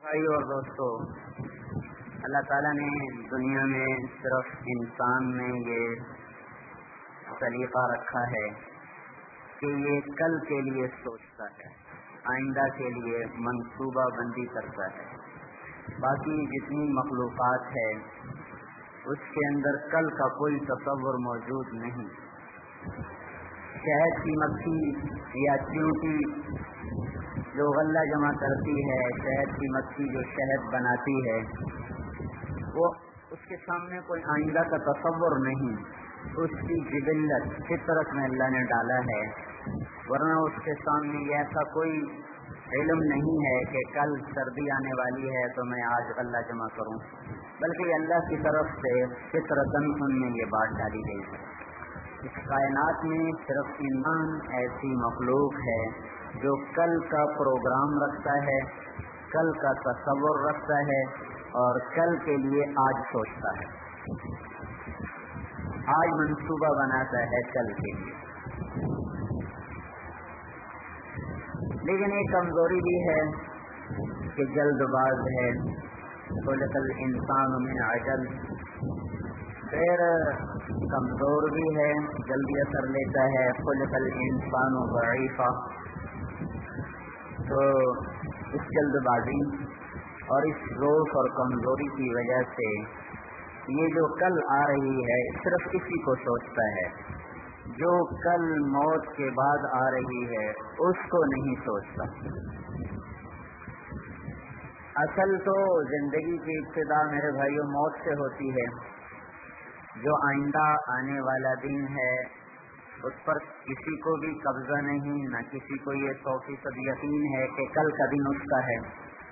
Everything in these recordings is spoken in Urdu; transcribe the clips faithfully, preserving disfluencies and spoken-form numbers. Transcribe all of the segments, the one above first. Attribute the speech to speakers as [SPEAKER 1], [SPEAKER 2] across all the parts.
[SPEAKER 1] بھائی اور دوستو، اللہ تعالیٰ نے دنیا میں صرف انسان میں یہ طریقہ رکھا ہے کہ یہ کل کے لیے سوچتا ہے، آئندہ کے لیے منصوبہ بندی کرتا ہے۔ باقی جتنی مخلوقات ہے اس کے اندر کل کا کوئی تصور موجود نہیں۔ شہد کی مکھی یا چیونٹی جو غلہ جمع کرتی ہے، شہد کی مکھی جو شہد بناتی ہے، وہ اس کے سامنے کوئی آئندہ کا تصور نہیں۔ اس کی جبلت فطرت میں اللہ نے ڈالا ہے، ورنہ اس کے سامنے یہ ایسا کوئی علم نہیں ہے کہ کل سردی آنے والی ہے تو میں آج غلہ جمع کروں، بلکہ اللہ کی طرف سے فطرتاً ان میں یہ بات ڈالی گئی ہے۔ اس کائنات میں صرف انسان ایسی مخلوق ہے جو کل کا پروگرام رکھتا ہے، کل کا تصور رکھتا ہے اور کل کے لیے آج سوچتا ہے، آج منصوبہ بناتا ہے کل کے لیے۔ لیکن ایک کمزوری بھی ہے کہ جلد باز ہے، خلق الانسان من عجل، پھر کمزور بھی ہے، جلدی اثر لیتا ہے، خلق الانسان ضعیفا۔ تو اس جلد بازی اور اس ضعف اور کمزوری کی وجہ سے یہ جو کل آ رہی ہے صرف اسی کو سوچتا ہے، جو کل موت کے بعد آ رہی ہے اس کو نہیں سوچتا۔ اصل تو زندگی کی ابتدا میرے بھائیوں موت سے ہوتی ہے۔ جو آئندہ آنے والا دن ہے اس پر کسی کو بھی قبضہ نہیں، نہ کسی کو یہ سو فیصد یقین ہے کہ کل کا دن اس کا ہے۔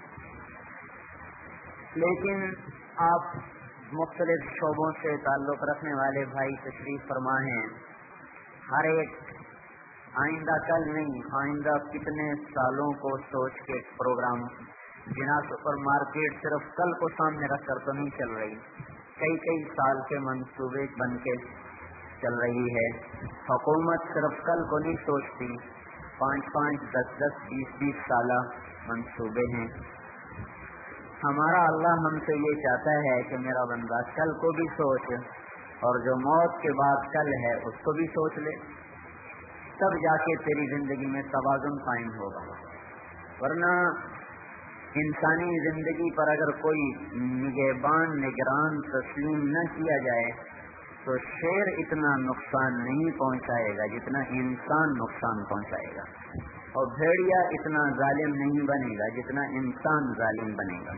[SPEAKER 1] لیکن آپ مختلف شعبوں سے تعلق رکھنے والے بھائی تشریف فرما ہیں، ہر ایک آئندہ کل نہیں، آئندہ کتنے سالوں کو سوچ کے پروگرام جنا سپر مارکیٹ صرف کل کو سامنے رکھ کر تو نہیں چل رہی، کئی کئی سال کے منصوبے بن کے چل رہی ہے۔ حکومت صرف کل کو نہیں سوچتی، پانچ پانچ دس دس بیس بیس سالہ منصوبے ہیں۔ ہمارا اللہ ہم سے یہ چاہتا ہے کہ میرا بندہ کل کو بھی سوچ، اور جو موت کے بعد کل ہے اس کو بھی سوچ لے، تب جا کے تیری زندگی میں توازن قائم ہوگا۔ ورنہ انسانی زندگی پر اگر کوئی نگہبان نگران تسلیم نہ کیا جائے تو شیر اتنا نقصان نہیں پہنچائے گا جتنا انسان نقصان پہنچائے گا، اور بھیڑیا اتنا ظالم نہیں بنے گا جتنا انسان ظالم بنے گا۔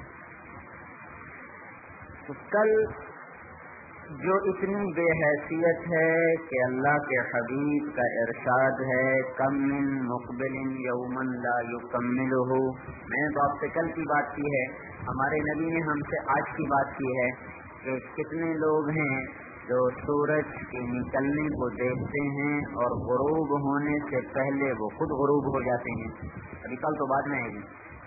[SPEAKER 1] تو کل جو اتنی بے حیثیت ہے کہ اللہ کے حبیب کا ارشاد ہے کم من مقبل یوما لا یکملہ، میں نے تو آپ سے کل کی بات کی ہے، ہمارے نبی نے ہم سے آج کی بات کی ہے کہ کتنے لوگ ہیں جو سورج کے نکلنے کو دیکھتے ہیں اور غروب ہونے سے پہلے وہ خود غروب ہو جاتے ہیں۔ ابھی کل تو بعد میں آئے گی۔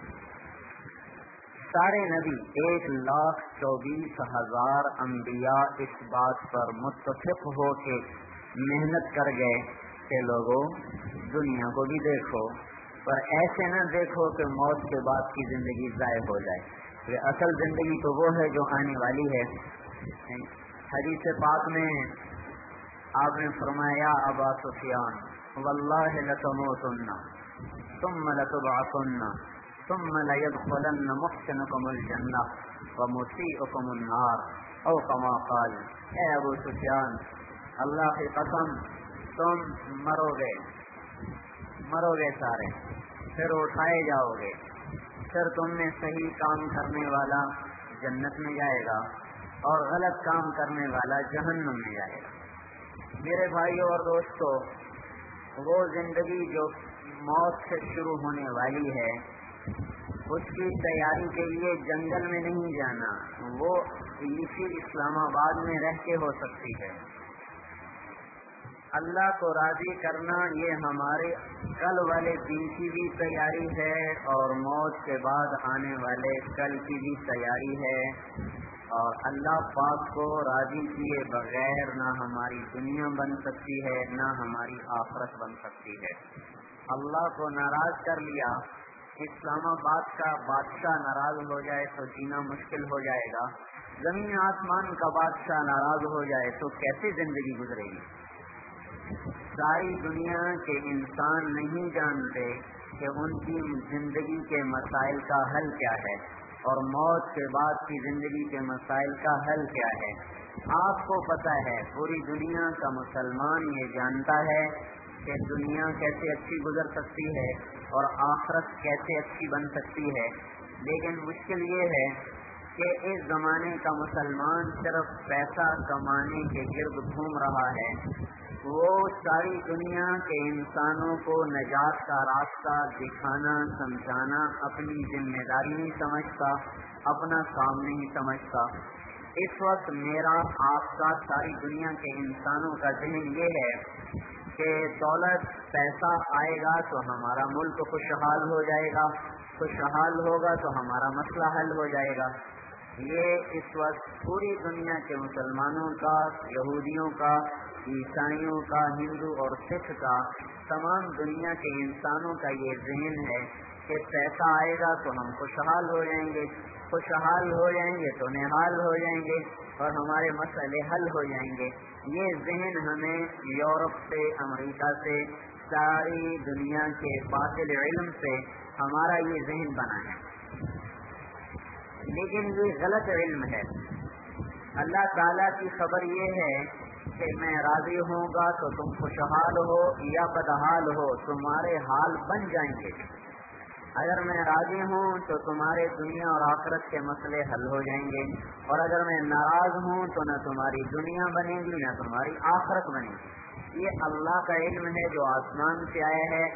[SPEAKER 1] سارے نبی ایک لاکھ چوبیس ہزار انبیاء اس بات پر متفق ہو کے محنت کر گئے کہ لوگوں دنیا کو بھی دیکھو، پر ایسے نہ دیکھو کہ موت کے بعد کی زندگی ضائع ہو جائے، یہ اصل زندگی تو وہ ہے جو آنے والی ہے۔ حدیث پاک میں آپ نے فرمایا ابا سفیان واللہ لتموتن ثم لتبعثن ثم لیدخلن محسنکم الجنہ ومسیئکم النار او کما قال، اے ابو سفیان اللہ کی قسم تم مرو گے مرو گے سارے، پھر اٹھائے جاؤ گے، پھر تم میں صحیح کام کرنے والا جنت میں جائے گا اور غلط کام کرنے والا جہنم میں جائے گا۔ میرے بھائیوں اور دوستو، وہ زندگی جو موت سے شروع ہونے والی ہے اس کی تیاری کے لیے جنگل میں نہیں جانا، وہ اسی اسلام آباد میں رہ کے ہو سکتی ہے۔ اللہ کو راضی کرنا یہ ہمارے کل والے دن کی بھی تیاری ہے اور موت کے بعد آنے والے کل کی بھی تیاری ہے، اور اللہ پاک کو راضی کیے بغیر نہ ہماری دنیا بن سکتی ہے نہ ہماری آخرت بن سکتی ہے۔ اللہ کو ناراض کر لیا اسلام آباد کا بادشاہ ناراض ہو جائے تو جینا مشکل ہو جائے گا، زمین آسمان کا بادشاہ ناراض ہو جائے تو کیسے زندگی گزرے گی؟ ساری دنیا کے انسان نہیں جانتے کہ ان کی زندگی کے مسائل کا حل کیا ہے اور موت کے بعد کی زندگی کے مسائل کا حل کیا ہے۔ آپ کو پتہ ہے، پوری دنیا کا مسلمان یہ جانتا ہے کہ دنیا کیسے اچھی گزر سکتی ہے اور آخرت کیسے اچھی بن سکتی ہے، لیکن مشکل یہ ہے کہ اس زمانے کا مسلمان صرف پیسہ کمانے کے گرد گھوم رہا ہے۔ وہ ساری دنیا کے انسانوں کو نجات کا راستہ دکھانا سمجھانا اپنی ذمہ داری نہیں سمجھتا، اپنا کام نہیں سمجھتا۔ اس وقت میرا آپ کا ساری دنیا کے انسانوں کا ذہن یہ ہے کہ دولت پیسہ آئے گا تو ہمارا ملک خوشحال ہو جائے گا، خوشحال ہوگا تو ہمارا مسئلہ حل ہو جائے گا۔ یہ اس وقت پوری دنیا کے مسلمانوں کا، یہودیوں کا، عیسائیوں کا، ہندو اور سکھ کا، تمام دنیا کے انسانوں کا یہ ذہن ہے کہ پیسہ آئے گا تو ہم خوشحال ہو جائیں گے، خوشحال ہو جائیں گے تو نہال ہو جائیں گے اور ہمارے مسئلے حل ہو جائیں گے۔ یہ ذہن ہمیں یورپ سے، امریکہ سے، ساری دنیا کے باطل علم سے ہمارا یہ ذہن بنا ہے، لیکن یہ غلط علم ہے۔ اللہ تعالیٰ کی خبر یہ ہے کہ میں راضی ہوں گا تو تم خوشحال ہو یا بدحال ہو، تمہارے حال بن جائیں گے۔ اگر میں راضی ہوں تو تمہارے دنیا اور آخرت کے مسئلے حل ہو جائیں گے، اور اگر میں ناراض ہوں تو نہ تمہاری دنیا بنے گی نہ تمہاری آخرت بنے گی۔ یہ اللہ کا علم ہے جو آسمان سے آیا ہے۔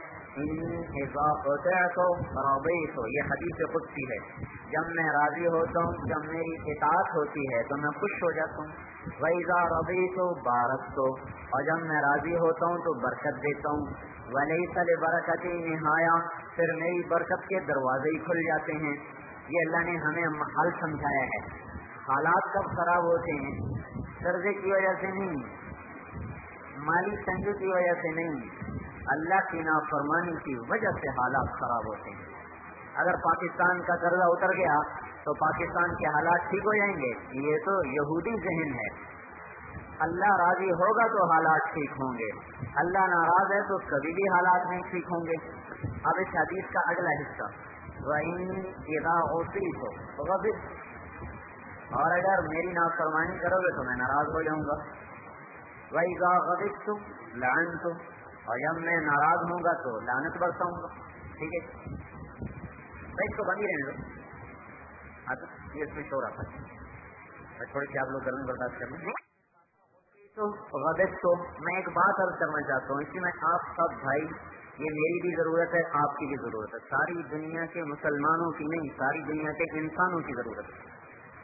[SPEAKER 1] تو یہ حدیث قدسی ہے، جب میں راضی ہوتا ہوں، جب میری اطاعت ہوتی ہے تو میں خوش ہو جاتا ہوں۔ وَإِذَا رَضِيتُ بَارَكْتُ، اور جب میں راضی ہوتا ہوں تو برکت دیتا ہوں۔ وَلَيْسَ لِبَرَكَتِي نِهَايَةٌ، پھر میری برکت کے دروازے ہی کھل جاتے ہیں۔ یہ اللہ نے ہمیں حل سمجھایا ہے۔ حالات کب خراب ہوتے ہیں؟ قرضے کی وجہ سے نہیں، مالی تنگی کی وجہ سے نہیں، اللہ کی نافرمانی کی وجہ سے حالات خراب ہوتے ہیں۔ اگر پاکستان کا قرضہ اتر گیا تو پاکستان کے حالات ٹھیک ہو جائیں گے، یہ تو یہودی ذہن ہے۔ اللہ راضی ہوگا تو حالات ٹھیک ہوں گے، اللہ ناراض ہے تو کبھی بھی حالات نہیں ٹھیک ہوں گے۔ اب اس حدیث کا اگلا حصہ، وَإِنْ إِذَا عُصِيتُ غَضِبْتُ، اور اگر میری نافرمانی کرو گے تو میں ناراض ہو جاؤں گا۔ وَإِذَا غَضِبْتُ لَعَنْتُ، اور جب میں ناراض ہوں گا تو لعنت برساؤں گا۔ ٹھیک ہے، اس کو بند ہی رہنے دو، یہ اس میں شور آتا ہے، تھوڑی سی آپ لوگ گرمی برداشت کر لیں۔ تو غضب تو میں ایک بات عرض کرنا چاہتا ہوں، اس لیے میں آپ سب بھائی، یہ میری بھی ضرورت ہے، آپ کی بھی ضرورت ہے، ساری دنیا کے مسلمانوں کی نہیں، ساری دنیا کے انسانوں کی ضرورت ہے۔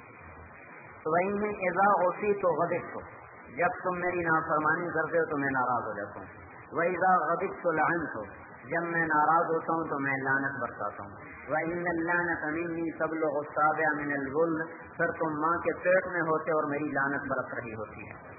[SPEAKER 1] تو وہی میں اذا عصیت غضبت، جب تم میری نافرمانی کرتے ہو تو میں ناراض ہو جاتا ہوں۔ وَإِذَا غَضِبْتُ لَعَنْتُ، جب میں ناراض ہوتا ہوں تو میں لعنت برساتا ہوں۔ وَإِنَّ اللَّعْنَةَ مِنِّي تَبْلُغُ السَّابِعَ مِنَ الْغُلِّ، پھر تم ماں کے پیٹ میں ہوتے اور میری لعنت برس رہی ہوتی ہے،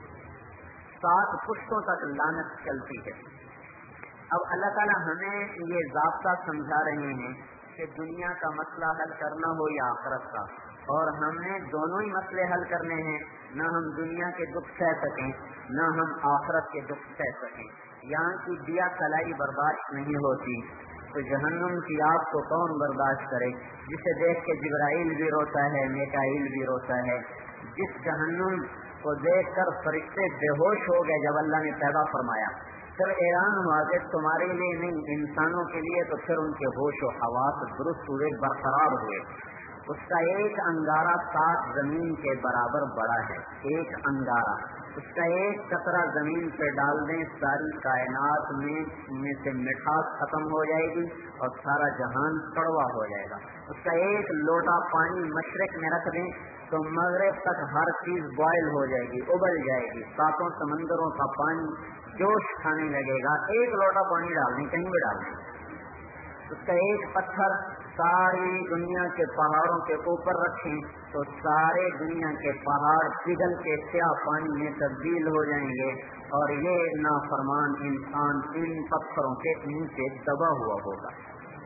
[SPEAKER 1] سات پشتوں تک لعنت چلتی ہے۔ اب اللہ تعالیٰ ہمیں یہ ضابطہ سمجھا رہے ہیں کہ دنیا کا مسئلہ حل کرنا ہو یا آخرت کا، اور ہمیں دونوں ہی مسئلے حل کرنے ہیں، نہ ہم دنیا کے دکھ سہ سکیں نہ ہم آخرت کے دکھ سہ سکیں۔ یہاں کی دیا کلائی برداشت نہیں ہوتی تو جہنم کی آگ کو کون برداشت کرے، جسے دیکھ کے جبرائیل بھی روتا ہے، میکائیل بھی روتا ہے۔ جس جہنم کو دیکھ کر فرشتے بے ہوش ہو گئے جب اللہ نے پیدا فرمایا، پھر اعلان ہوا کہ تمہارے لیے نہیں، انسانوں کے لیے، تو پھر ان کے ہوش و حواس درست ہوئے، برقرار ہوئے۔ اس کا ایک انگارہ سات زمین کے برابر بڑا ہے، ایک انگارہ، اس کا ایک قطرہ زمین پہ ڈال دیں، ساری کائنات میں میں سے مٹھاس ختم ہو جائے گی اور سارا جہان کڑوا ہو جائے گا۔ اس کا ایک لوٹا پانی مشرق میں رکھ دیں تو مغرب تک ہر چیز بوائل ہو جائے گی، ابل جائے گی، ساتوں سمندروں کا پانی جوش کھانے لگے گا۔ ایک لوٹا پانی ڈال دیں، کہیں بھی ڈال دیں۔ اس کا ایک پتھر ساری دنیا کے پہاڑوں کے اوپر رکھیں تو سارے دنیا کے پہاڑ پگھل کے سیاہ پانی میں تبدیل ہو جائیں گے، اور یہ نافرمان انسان ان پتھروں کے نیچے دبا ہوا ہوگا۔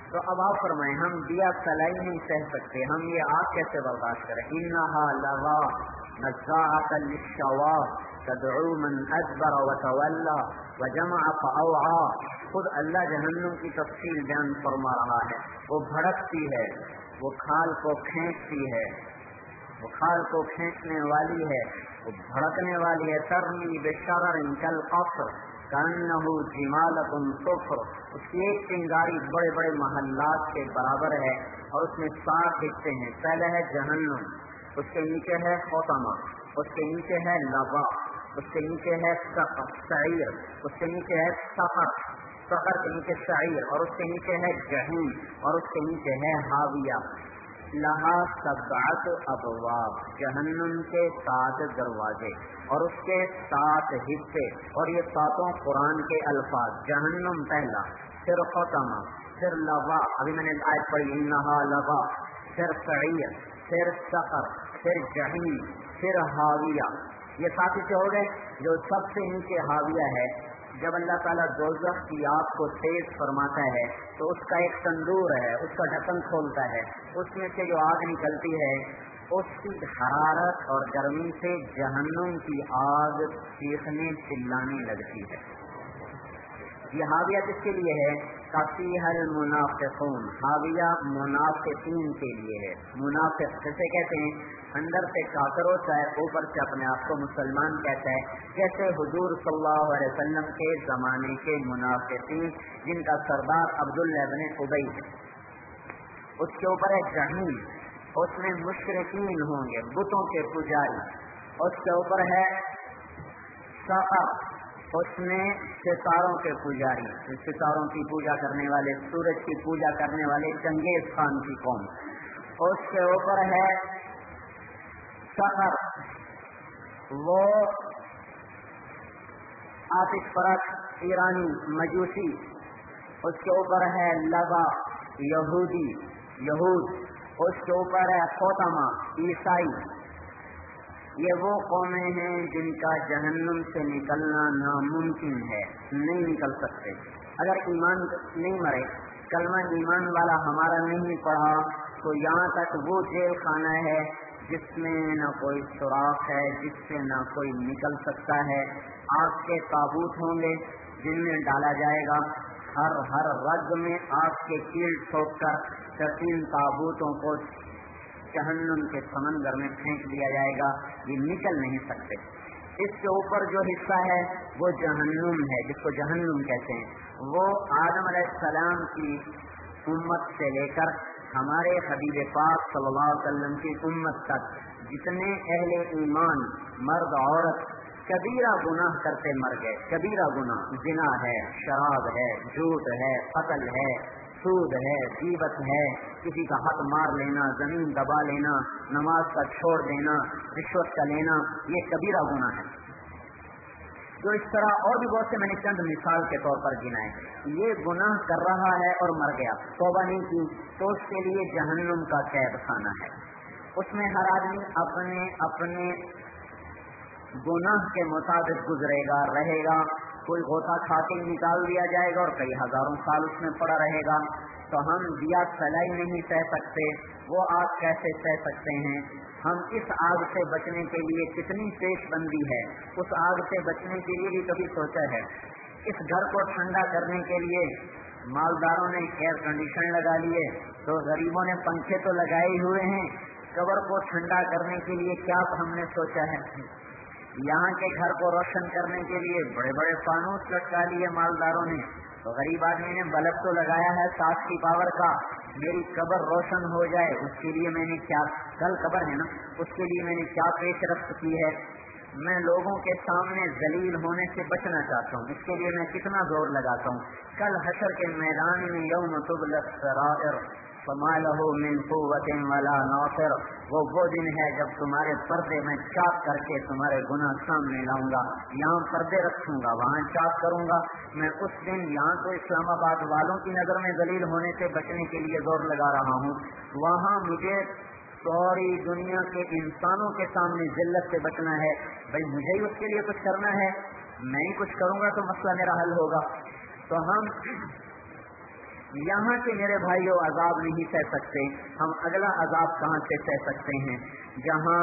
[SPEAKER 1] تو اب آپ فرمائیں ہم دیا سلائی نہیں سہ سکتے، ہم یہ آگ کیسے برداشت کریں؟ انها لظى نزاعة للشوى تدعو من ادبر وتولى وجمع فاوعى. خود اللہ جہنم کی تفصیل بیان فرما رہا ہے، وہ بھڑکتی ہے، وہ کھال کو کھینچتی ہے، وہ کھال کو کھینچنے والی ہے، وہ بھڑکنے والی ہے. ترمی بشرر کالقصر کانہ جمالۃ صفر. اس کی ایک چنگاری بڑے بڑے محلات کے برابر ہے اور اس میں سات حصے ہیں. پہلے ہے جہنم، اس کے نیچے ہے خاتمہ، اس کے نیچے ہے لظا، اس کے نیچے ہے سعیر، اس کے نیچے ہے سقر، سقر کے نیچے سعیر، اور اس کے نیچے ہے جہنم، اور اس کے نیچے ہے حاویہ. لہا سبعت ابواب، جہنم کے سات دروازے اور اس کے سات حصے، اور یہ ساتوں قرآن کے الفاظ. جہنم پہلا، پھر خاتمہ، پھر لظا، ابھی میں نے آیت پڑھی انہا لظا، پھر سعیر، پھر سقر، پھر جہنم، پھر حاویہ. یہ سات حصے ہو گئے. جو سب سے نیچے حاویہ ہے، جب اللہ تعالیٰ دوزخ کی آگ کو تیز فرماتا ہے تو اس کا ایک تندور ہے، اس کا ڈھکن کھولتا ہے، اس میں سے جو آگ نکلتی ہے اس کی حرارت اور گرمی سے جہنم کی آگ چیخنے چلانے لگتی ہے. یہ حاویہ کس کے لیے ہے؟ کفیہ المنافقون، حاویہ منافقین کے لیے ہے. منافق جسے کہتے ہیں اندر سے کافر ہوتا ہے، اوپر سے اپنے آپ کو مسلمان کہتا ہے، جیسے حضور صلی اللہ علیہ وسلم کے زمانے کے منافقین جن کا سردار عبداللہ بن ابی ہے. اس کے اوپر ہے جہنم، اس میں مشرکین ہوں گے، بتوں کے پجاری. اس کے اوپر ہے سقر، اس میں ستاروں کے پجاری، ستاروں کی پوجا کرنے والے، سورج کی پوجا کرنے والے چنگیز خان کی قوم. اس کے اوپر ہے سقر، وہ آتش پرست ایرانی مجوسی. اس کے اوپر ہے لظا، یہودی یہود. اس کے اوپر ہے خاتمہ، عیسائی. یہ وہ قومیں ہیں جن کا جہنم سے نکلنا ناممکن ہے، نہیں نکل سکتے. اگر ایمان نہیں مرے، کلمہ ایمان والا ہمارا نہیں پڑھا، تو یہاں تک وہ جیل خانہ ہے جس میں نہ کوئی سوراخ ہے، جس سے نہ کوئی نکل سکتا ہے. آگ کے تابوت ہوں گے جن میں ڈالا جائے گا، ہر ہر رگ میں آگ کے کیل ٹھوک کر تین تابوتوں کو جہنم کے سمندر میں پھینک دیا جائے گا. یہ نکل نہیں سکتے. اس کے اوپر جو حصہ ہے وہ جہنم ہے، جس کو جہنم کہتے ہیں. وہ آدم علیہ السلام کی امت سے لے کر ہمارے حبیب پاک صلی اللہ علیہ وسلم کی امت تک جتنے اہل ایمان مرد عورت کبیرہ گناہ کرتے مر گئے. کبیرہ گناہ زنا ہے، شراب ہے، جھوٹ ہے، قتل ہے، سود ہے، غیبت ہے، کسی کا حق مار لینا، زمین دبا لینا، نماز کا چھوڑ دینا، رشوت کا لینا، یہ کبیرہ گناہ ہے. جو اس طرح اور بھی بہت سے میں نے چند مثال کے طور پر گنائے. یہ گناہ کر رہا ہے اور مر گیا، توبہ نہیں کی، تو اس کے لیے جہنم کا قید خانہ ہے. اس میں ہر آدمی اپنے اپنے گناہ کے مطابق گزرے گا، رہے گا. کوئی غوطہ کھا کے نکال دیا جائے گا اور کئی ہزاروں سال اس میں پڑا رہے گا. تو ہم دیا سلائی نہیں سہ سکتے، وہ آگ کیسے سہ سکتے ہیں؟ ہم اس آگ سے بچنے کے لیے کتنی پیش بندی ہے، اس آگ سے بچنے کے لیے بھی کبھی سوچا ہے؟ اس گھر کو ٹھنڈا کرنے کے لیے مالداروں نے ایئر کنڈیشن لگا لیے، تو غریبوں نے پنکھے تو لگائے ہوئے ہیں. قبر کو ٹھنڈا کرنے کے لیے کیا ہم نے سوچا ہے؟ یہاں کے گھر کو روشن کرنے کے لیے بڑے بڑے فانوس لٹکا لیے مالداروں نے، تو غریب آدمی نے بلب تو لگایا ہے سات کی پاور کا. میری قبر روشن ہو جائے اس کے لیے میں نے کیا، کل قبر ہے نا، اس کے لیے میں نے کیا پیش رفت کی ہے. میں لوگوں کے سامنے ذلیل ہونے سے بچنا چاہتا ہوں، اس کے لیے میں کتنا زور لگاتا ہوں. کل حشر کے میدان میں یوم تبلی السرائر فما له من قوت ولا ناصر، وہ وہ دن ہے جب تمہارے پردے میں چاک کر کے تمہارے گناہ سامنے لاؤں گا. یہاں پردے رکھوں گا، وہاں چاک کروں گا. میں اس دن یہاں تو اسلام آباد والوں کی نظر میں ذلیل ہونے سے بچنے کے لیے زور لگا رہا ہوں، وہاں مجھے ساری دنیا کے انسانوں کے سامنے ذلت سے بچنا ہے. بھائی مجھے ہی اس کے لیے کچھ کرنا ہے، میں ہی کچھ کروں گا تو مسئلہ میرا حل ہوگا. تو ہم یہاں سے میرے بھائیوں عذاب نہیں سہ سکتے، ہم اگلا عذاب کہاں سے سہ سکتے ہیں؟ جہاں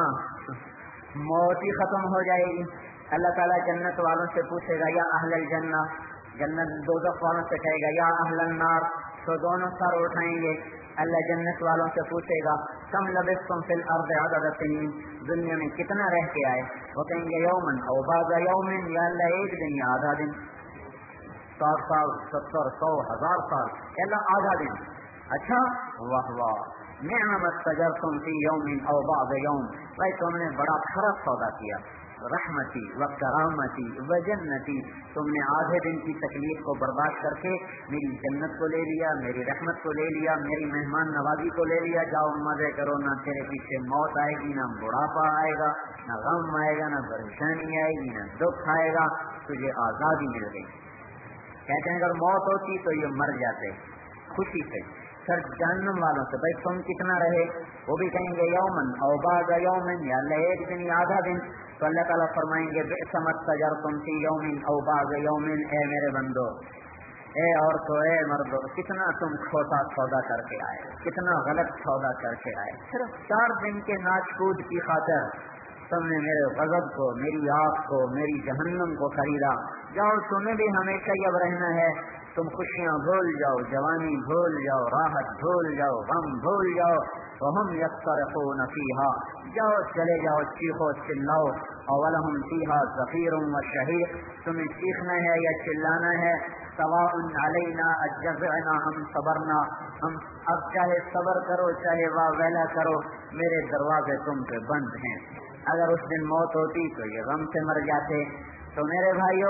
[SPEAKER 1] موت ہی ختم ہو جائے گی، اللہ تعالیٰ جنت والوں سے پوچھے گا یا اہل الجنہ، جنت دوزخ والوں سے کہے گا یا اہل النار، تو دونوں سر اٹھائیں گے۔ اللہ جنت والوں سے پوچھے گا کم لبثتم فی الارض عدد سنین، دنیا میں کتنا رہ کے آئے؟ وہ کہیں گے یومن او بعض یومن، یا اللہ ایک دن یا آدھا دن، ساٹھ سال، ستر، سو، ہزار سال، اللہ آدھا دن۔ اچھا، واہ واہ، نعم استجرتم فی یوم او بعض یوم، بھائی تم نے بڑا خراب سودا کیا، رحمتی و کرامتی و جنتی، تم نے آدھے دن کی تکلیف کو برداشت کر کے میری جنت کو لے لیا، میری رحمت کو لے لیا، میری مہمان نوازی کو لے لیا، جاؤ مزے کرو، نہ تیرے پیچھے موت آئے گی، نہ بڑھاپا آئے گا، نہ غم آئے گا، نہ پریشانی آئے گی، نہ دکھ آئے گا، تجھے آزادی مل گئی۔ کہتے ہیں اگر موت ہوتی تو یہ مر جاتے خوشی سے۔ سر جہنم والوں سے بھائی تم کتنا رہے؟ وہ بھی کہیں گے یومن او بعض یومن، یا اللہ ایک دن یا آدھا دن، تو اللہ تعالیٰ فرمائیں گے بئس ما استجرتم فی یوم او بعض یوم، اے میرے بندو، اے عورتوں، اے مردوں، کتنا تم کھوٹا سودا کر کے آئے، کتنا غلط سودا کر کے آئے، صرف چار دن کے ناچ کود کی خاطر تم نے میرے غضب کو، میری آگ کو، میری جہنم کو خریدا۔ جاؤ، تمہیں بھی ہمیشہ اب رہنا ہے، تم خوشیاں بھول جاؤ، جوانی بھول جاؤ، راحت بھول جاؤ، غم بھول جاؤ، وہم یصطرخون فیہا، جاؤ چلے جاؤ، چیخو چلاؤ، اولہم فیہا زفیر و شہیق، تمہیں چیخنا ہے یا چلانا ہے، سواء علینا اجزعنا ہم صبرنا، ہم اب چاہے صبر کرو چاہے واہ ویلا کرو، میرے دروازے تم پہ بند ہیں۔ اگر اس دن موت ہوتی تو یہ غم سے مر جاتے۔ تو میرے بھائیوں،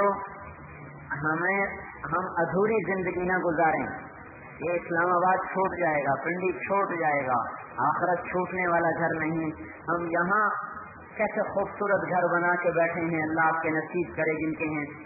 [SPEAKER 1] ہمیں ہم ادھوری زندگی نہ گزاریں، یہ اسلام آباد چھوٹ جائے گا، پنڈی چھوٹ جائے گا، آخرت چھوٹنے والا گھر نہیں۔ ہم یہاں کیسے خوبصورت گھر بنا کے بیٹھے ہیں، اللہ آپ کے نصیب کرے جن کے ہیں،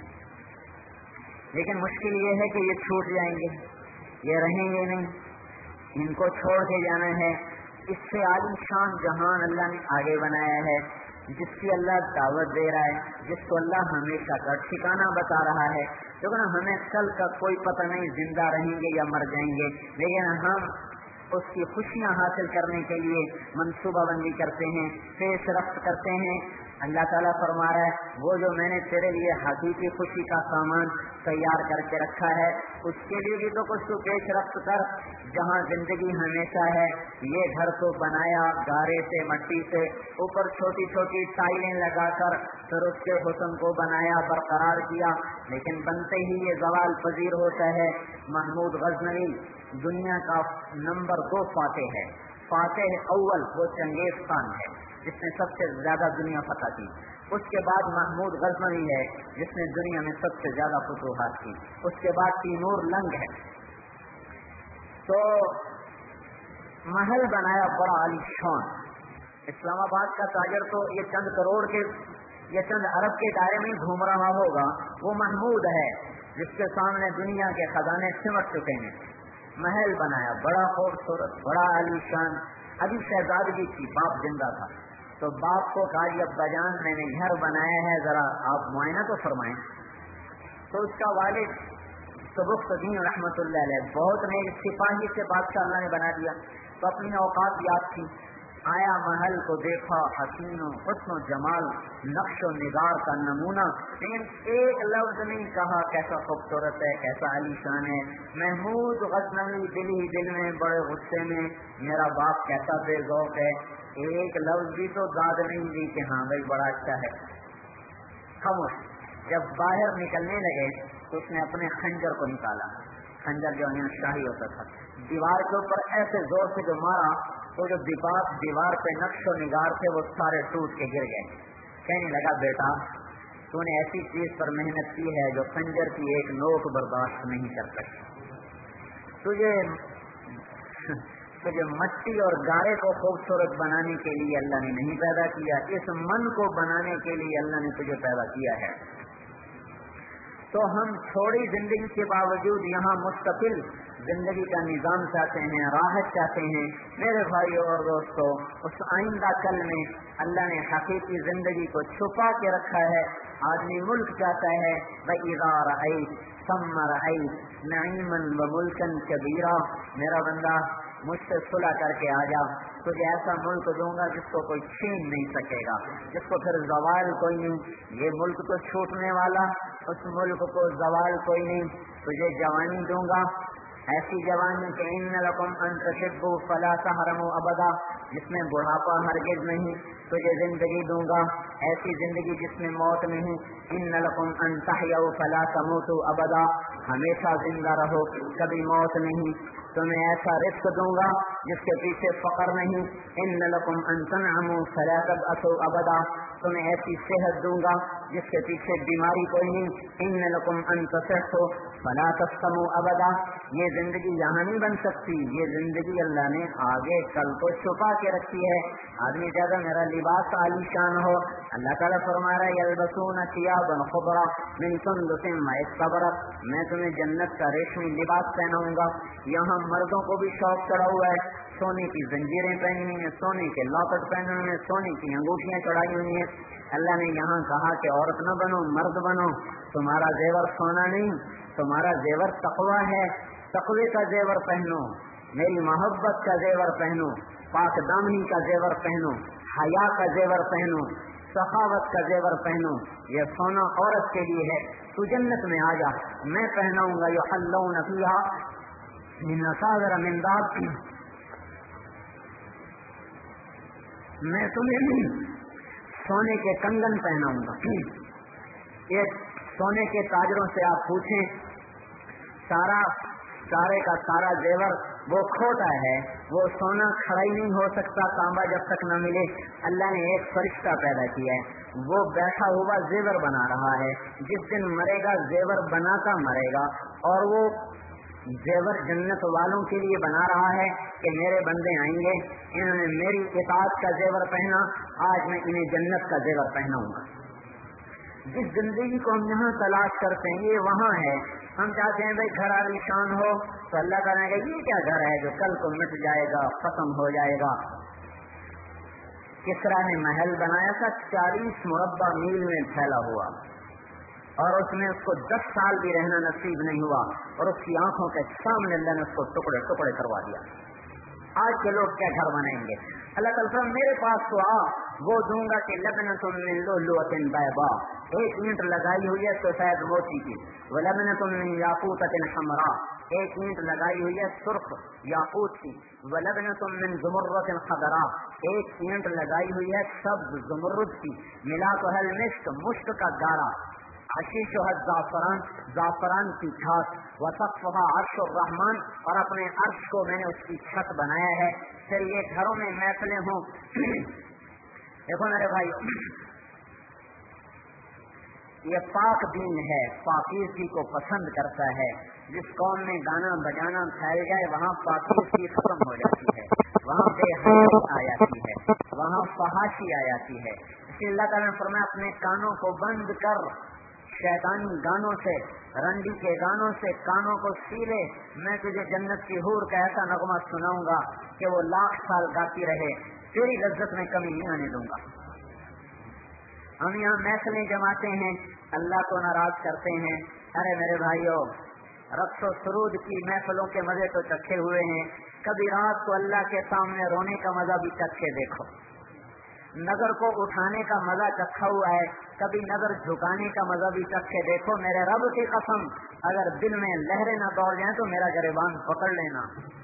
[SPEAKER 1] لیکن مشکل یہ ہے کہ یہ چھوٹ جائیں گے، یہ رہیں گے نہیں، ان کو چھوڑ کے جانا ہے۔ اس سے عالی شان جہان اللہ نے آگے بنایا ہے، جس کی اللہ دعوت دے رہا ہے، جس کو اللہ ہمیشہ کا ٹھکانہ بتا رہا ہے، کیونکہ ہمیں کل کا کوئی پتہ نہیں، زندہ رہیں گے یا مر جائیں گے، لیکن ہم اس کی خوشیاں حاصل کرنے کے لیے منصوبہ بندی کرتے ہیں، پیش رفت کرتے ہیں۔ اللہ تعالیٰ فرما رہا ہے وہ جو میں نے تیرے لیے حقیقی خوشی کا سامان تیار کر کے رکھا ہے، اس کے لیے بھی تو کچھ تو پیش رفت کر۔ جہاں زندگی ہمیشہ ہے، یہ گھر کو بنایا گارے سے، مٹی سے، اوپر چھوٹی چھوٹی ٹائلیں لگا کر، پھر اس کے حسن کو بنایا، برقرار کیا، لیکن بنتے ہی یہ زوال پذیر ہوتا ہے۔ محمود غزنوی دنیا کا نمبر دو فاتح ہے، فاتح اول وہ چنگیز خان ہے جس نے سب سے زیادہ دنیا فتح کی، اس کے بعد محمود غزنوی ہے جس نے دنیا میں سب سے زیادہ فتوحات کی، اس کے بعد تیمور لنگ ہے۔ تو محل بنایا بڑا عالی شان۔ اسلام آباد کا تاجر تو یہ چند کروڑ کے یا چند ارب کے دائرے میں گھوم رہا ہوگا، وہ محمود ہے جس کے سامنے دنیا کے خزانے سمٹ چکے ہیں۔ محل بنایا بڑا خوبصورت، بڑا عالی شان۔ ابھی شہزادگی تھی، باپ زندہ تھا، تو باپ کو کہا کہ ابا جان میں نے گھر بنایا ہے، ذرا آپ معائنہ تو فرمائیں۔ تو اس کا والد سبکتگین رحمۃ اللہ علیہ بہت نیک سپاہی سے بادشاہ اللہ نے بنا دیا، تو اپنی اوقات یاد تھی، آیا محل کو دیکھا، حسین و حسن و جمال، نقش و نگار کا نمونہ، لیکن ایک لفظ نہیں کہا کیسا خوبصورت ہے، کیسا عالی شان ہے۔ محمود غزنوی دل ہی دل میں بڑے غصے میں، میرا باپ کیسا بے ذوق ہے، ایک لفظ بھی تو داد نہیں دی کہ ہاں بھائی بڑا اچھا ہے، خاموش۔ جب باہر نکلنے لگے تو اس نے اپنے خنجر کو نکالا، خنجر جو ہے شاہی ہوتا تھا، دیوار کے اوپر ایسے زور سے جو مارا تو جو دیوار دیوار پہ نقش و نگار تھے وہ سارے ٹوٹ کے گر گئے۔ کہنے لگا بیٹا تو نے ایسی چیز پر محنت کی ہے جو خنجر کی ایک نوک برداشت نہیں کر سکتی، تجھے تجھے مٹی اور گارے کو خوبصورت بنانے کے لیے اللہ نے نہیں پیدا کیا، اس من کو بنانے کے لیے اللہ نے تجھے پیدا کیا ہے۔ تو ہم تھوڑی زندگی کے باوجود یہاں مستقل زندگی کا نظام چاہتے ہیں، راحت چاہتے ہیں، میرے بھائیوں اور دوستوں، اس آئندہ کل میں اللہ نے حقیقی زندگی کو چھپا کے رکھا ہے۔ آدمی ملک چاہتا ہے، وَإِذَا رَأَيْتَ ثُمَّ رَأَيْتَ نَعِيمًا وَمُلْكًا كَبِيرًا، میرا بندہ مجھ سے صلح کر کے آ جا، تجھے ایسا ملک دوں گا جس کو کوئی چھین نہیں سکے گا، جس کو پھر زوال کوئی نہیں۔ یہ ملک تو چھوٹنے والا، اس ملک کو زوال کوئی نہیں۔ تجھے جوانی دوں گا، ایسی جوانی کہ ان لکم ان تشبوا فلا تحرموا ابدا، جس میں بڑھاپا ہرگز نہیں۔ تجھے زندگی دوں گا، ایسی زندگی جس میں موت نہیں۔ ان لکم ان تحیوا فلا تموتوا ابدا، ہمیشہ زندہ رہو، کبھی موت نہیں۔ تمہیں ایسا رزق دوں گا جس کے پیچھے فقر نہیں۔ ان لکم ان تنعموا فلا تبأسوا ابدا، تمہیں ایسی صحت دوں گا جس کے پیچھے بیماری کوئی نہیں۔ ان لکم ان تصحوا فلا تسقموا ابدا، یہ زندگی یہاں نہیں بن سکتی، یہ زندگی اللہ نے آگے کل کو چھپا کے رکھی ہے۔ آدمی زیادہ میرا لباس عالی شان ہو، اللہ تعالیٰ فرما رہا ہے یلبسون ثیابا خضرا من سندس واستبرق، میں تمہیں جنت کا ریشمی لباس پہناؤں گا۔ یہاں مردوں کو بھی شوق چڑھا ہوا ہے، سونے کی زنجیریں پہنی ہوئی ہیں، سونے کے لاکٹ پہنے ہوئے ہیں، سونے کی انگوٹھیاں چڑھائی ہوئی ہیں۔ اللہ نے یہاں کہا کہ عورت نہ بنو، مرد بنو، تمہارا زیور سونا نہیں، تمہارا زیور تقویٰ ہے، تقوی کا زیور پہنو، میری محبت کا زیور پہنو، پاک دامنی کا زیور پہنو، حیا کا زیور پہنو، سخاوت کا زیور پہنو۔ یہ سونا عورت کے لیے ہے، تو جنت میں آ جا، میں پہناؤں گا۔ یحلون فیہا من اساور من ذهب، میں تمہیں سونے کے کنگن پہناؤں گا۔ یہ سونے کے تاجروں سے آپ پوچھیں، سارا سارے کا سارا زیور وہ کھوٹا ہے، وہ سونا کھڑا ہی نہیں ہو سکتا تانبا جب تک نہ ملے۔ اللہ نے ایک فرشتہ پیدا کیا ہے، وہ بیٹھا ہوا زیور بنا رہا ہے، جس دن مرے گا زیور بناتا مرے گا، اور وہ زیور جنت والوں کے لیے بنا رہا ہے کہ میرے بندے آئیں گے، انہوں نے میری اطاعت کا زیور پہنا، آج میں انہیں جنت کا زیور پہناؤں گا۔ جس زندگی کو ہم یہاں تلاش کرتے ہیں یہ وہاں ہے۔ ہم چاہتے ہیں بھائی گھر عالی شان ہو، تو اللہ تعالیٰ کہ یہ کیا گھر ہے جو کل کو مٹ جائے گا، ختم ہو جائے گا۔ کسرا نے محل بنایا تھا چالیس مربع میل میں پھیلا ہوا، اور اس میں اس کو دس سال بھی رہنا نصیب نہیں ہوا، اور اس کی آنکھوں کے سامنے اللہ نے اس کو ٹکڑے ٹکڑے کروا دیا۔ آج کے لوگ کیا گھر بنائیں گے؟ اللہ تعالیٰ میرے پاس تو آ، وہ دوں گا کہ لبنۃ من لؤلؤۃ بیضاء، ایک اینٹ لگائی ہوئی ہے سفید موتی کی، ولبنۃ من یاقوتۃ حمراء، ایک اینٹ لگائی ہوئی ہے سرخ یاقوت کی، ولبنۃ من زمرد خضراء، ایک اینٹ لگائی ہوئی ہے سبز زمرد کی، ملاۃ المسک، مشک کا گارا، عشیش و زعفران، زعفران کی گھاس، وسقفها عرش الرحمن، اور اپنے عرش کو میں نے اس کی چھت بنایا ہے۔ پھر یہ گھروں میں محفلیں ہوں۔ دیکھو میرے بھائی، یہ پاک دین ہے، پاکیزگی کو پسند کرتا ہے۔ جس قوم میں گانا بجانا پھیل جائے وہاں پاکیزگی ختم ہو جاتی ہے، وہاں بے حیائی آ جاتی ہے، وہاں فحاشی آ جاتی ہے۔ اس لیے اللہ تعالیٰ نے فرمایا اپنے کانوں کو بند کر، شیطانی گانوں سے، رنڈی کے گانوں سے کانوں کو سیلے، میں تجھے جنت کی حور کا ایسا نغمہ سناؤں گا کہ وہ لاکھ سال گاتی رہے، تیری لذت میں کمی نہیں آنے دوں گا۔ ہم یہاں محفلیں جماتے ہیں، اللہ کو ناراض کرتے ہیں۔ ارے میرے بھائیوں، رقص و سرود کی محفلوں کے مزے تو چکھے ہوئے ہیں، کبھی رات کو اللہ کے سامنے رونے کا مزہ بھی چکھے دیکھو۔ نظر کو اٹھانے کا مزہ چکھا ہوا ہے، کبھی نظر جھکانے کا مزہ بھی چکھے دیکھو۔ میرے رب کی قسم، اگر دل میں لہریں نہ دوڑ جائیں تو میرا گریبان پکڑ لینا۔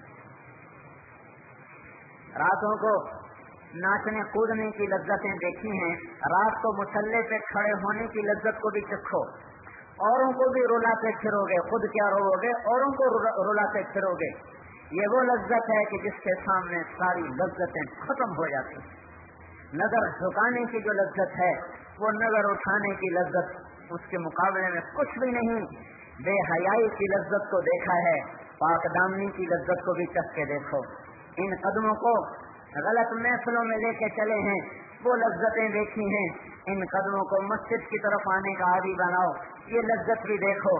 [SPEAKER 1] راتوں کو ناچنے کودنے کی لذتیں دیکھی ہیں، رات کو مسلح پہ کھڑے ہونے کی لذت کو بھی چکھو۔ اوروں کو بھی رلاتے پھرو گے، خود کیا رو گے، اوروں کو رلاتے پھرو گے۔ یہ وہ لذت ہے کہ جس کے سامنے ساری لذتیں ختم ہو جاتی ہیں۔ نظر جھکانے کی جو لذت ہے، وہ نظر اٹھانے کی لذت اس کے مقابلے میں کچھ بھی نہیں۔ بے حیائی کی لذت کو دیکھا ہے، پاک دامنی کی لذت کو بھی چکھ کے دیکھو۔ ان قدموں کو غلط محفلوں میں لے کے چلے ہیں، وہ لذتیں دیکھی ہیں۔ ان قدموں کو مسجد کی طرف آنے کا عادی بناؤ، یہ لذت بھی دیکھو۔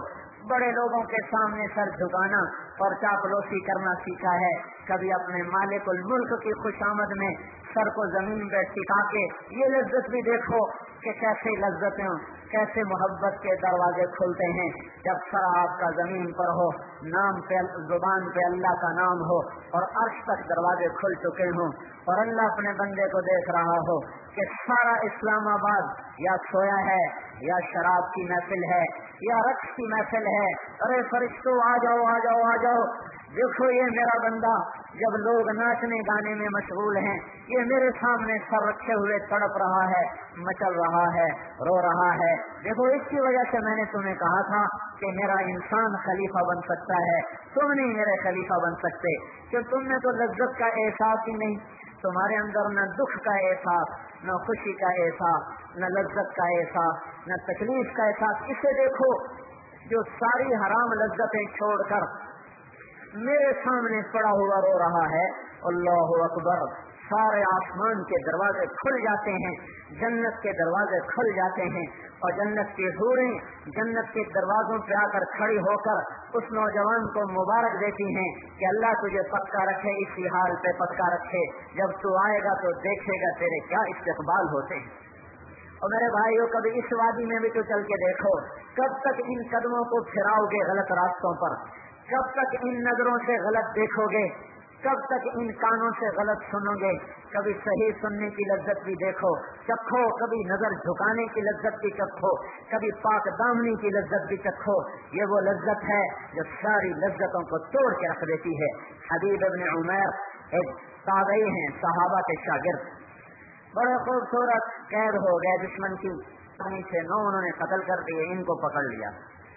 [SPEAKER 1] बड़े लोगों के सामने सर झुकाना और चापलूसी करना सीखा है। कभी अपने मालिकुल मुल्क की खुशामद में सर को जमीन पे टिका के ये लज्जत भी देखो कि कैसे लज्जतें, कैसे मोहब्बत के दरवाजे खुलते हैं जब सर आपका जमीन पर हो, नाम पे जुबान पे अल्लाह का नाम हो और अर्श तक दरवाजे खुल चुके हों और अल्लाह अपने बंदे को देख रहा हो कि सारा इस्लामाबाद या सोया है या शराब की महफिल है या रक्स की महफिल है। अरे फरिश्तों आ जाओ आ जाओ आ जाओ, देखो ये मेरा बंदा जब लोग नाचने गाने में मशगूल हैं ये मेरे सामने सर रखे हुए तड़प रहा है, मचल रहा है, रो रहा है। देखो इसकी वजह से मैंने तुम्हें कहा था कि मेरा इंसान खलीफा बन सकता है, तुम नहीं मेरे खलीफा बन सकते, कि तुमने तो लज्जत का एहसास ही नहीं, तुम्हारे अंदर न दुख का एहसास, न खुशी का एहसास, न लज्जत का एहसास, न तकलीफ का एहसास। इसे देखो जो सारी हराम लज्जतें छोड़कर मेरे सामने पड़ा हुआ रो रहा है। अल्लाहु अकबर। सारे आसमान के दरवाजे खुल जाते हैं, जन्नत के दरवाजे खुल जाते हैं और जन्नत की हूरें जन्नत के दरवाजों पे आकर खड़ी होकर उस नौजवान को मुबारक देती हैं कि अल्लाह तुझे पक्का रखे, इसी हाल पे पक्का रखे, जब तू आएगा तो देखेगा तेरे क्या इस्तकबाल होते हैं। और मेरे भाइयों, कभी इस वादी में भी तो चल के देखो, कब तक इन कदमों को फिराओगे गलत रास्तों पर, कब तक इन नजरों से गलत देखोगे, कब तक इन कानों से गलत सुनोगे। कभी सही सुनने की लज्जत भी देखो, चखो, कभी नजर झुकाने की लज्जत भी चखो, कभी पाक दामनी की लज्जत भी चखो। ये वो लज्जत है जो सारी लज्जतों को तोड़ के रख देती है। हबीब इब्न उमैर एक ताबई हैं, सहाबा के शागिर्द, बड़े खूबसूरत कैद हो गए दुश्मन की से, नौ उन्होंने कत्ल कर दिए, इनको पकड़ लिया।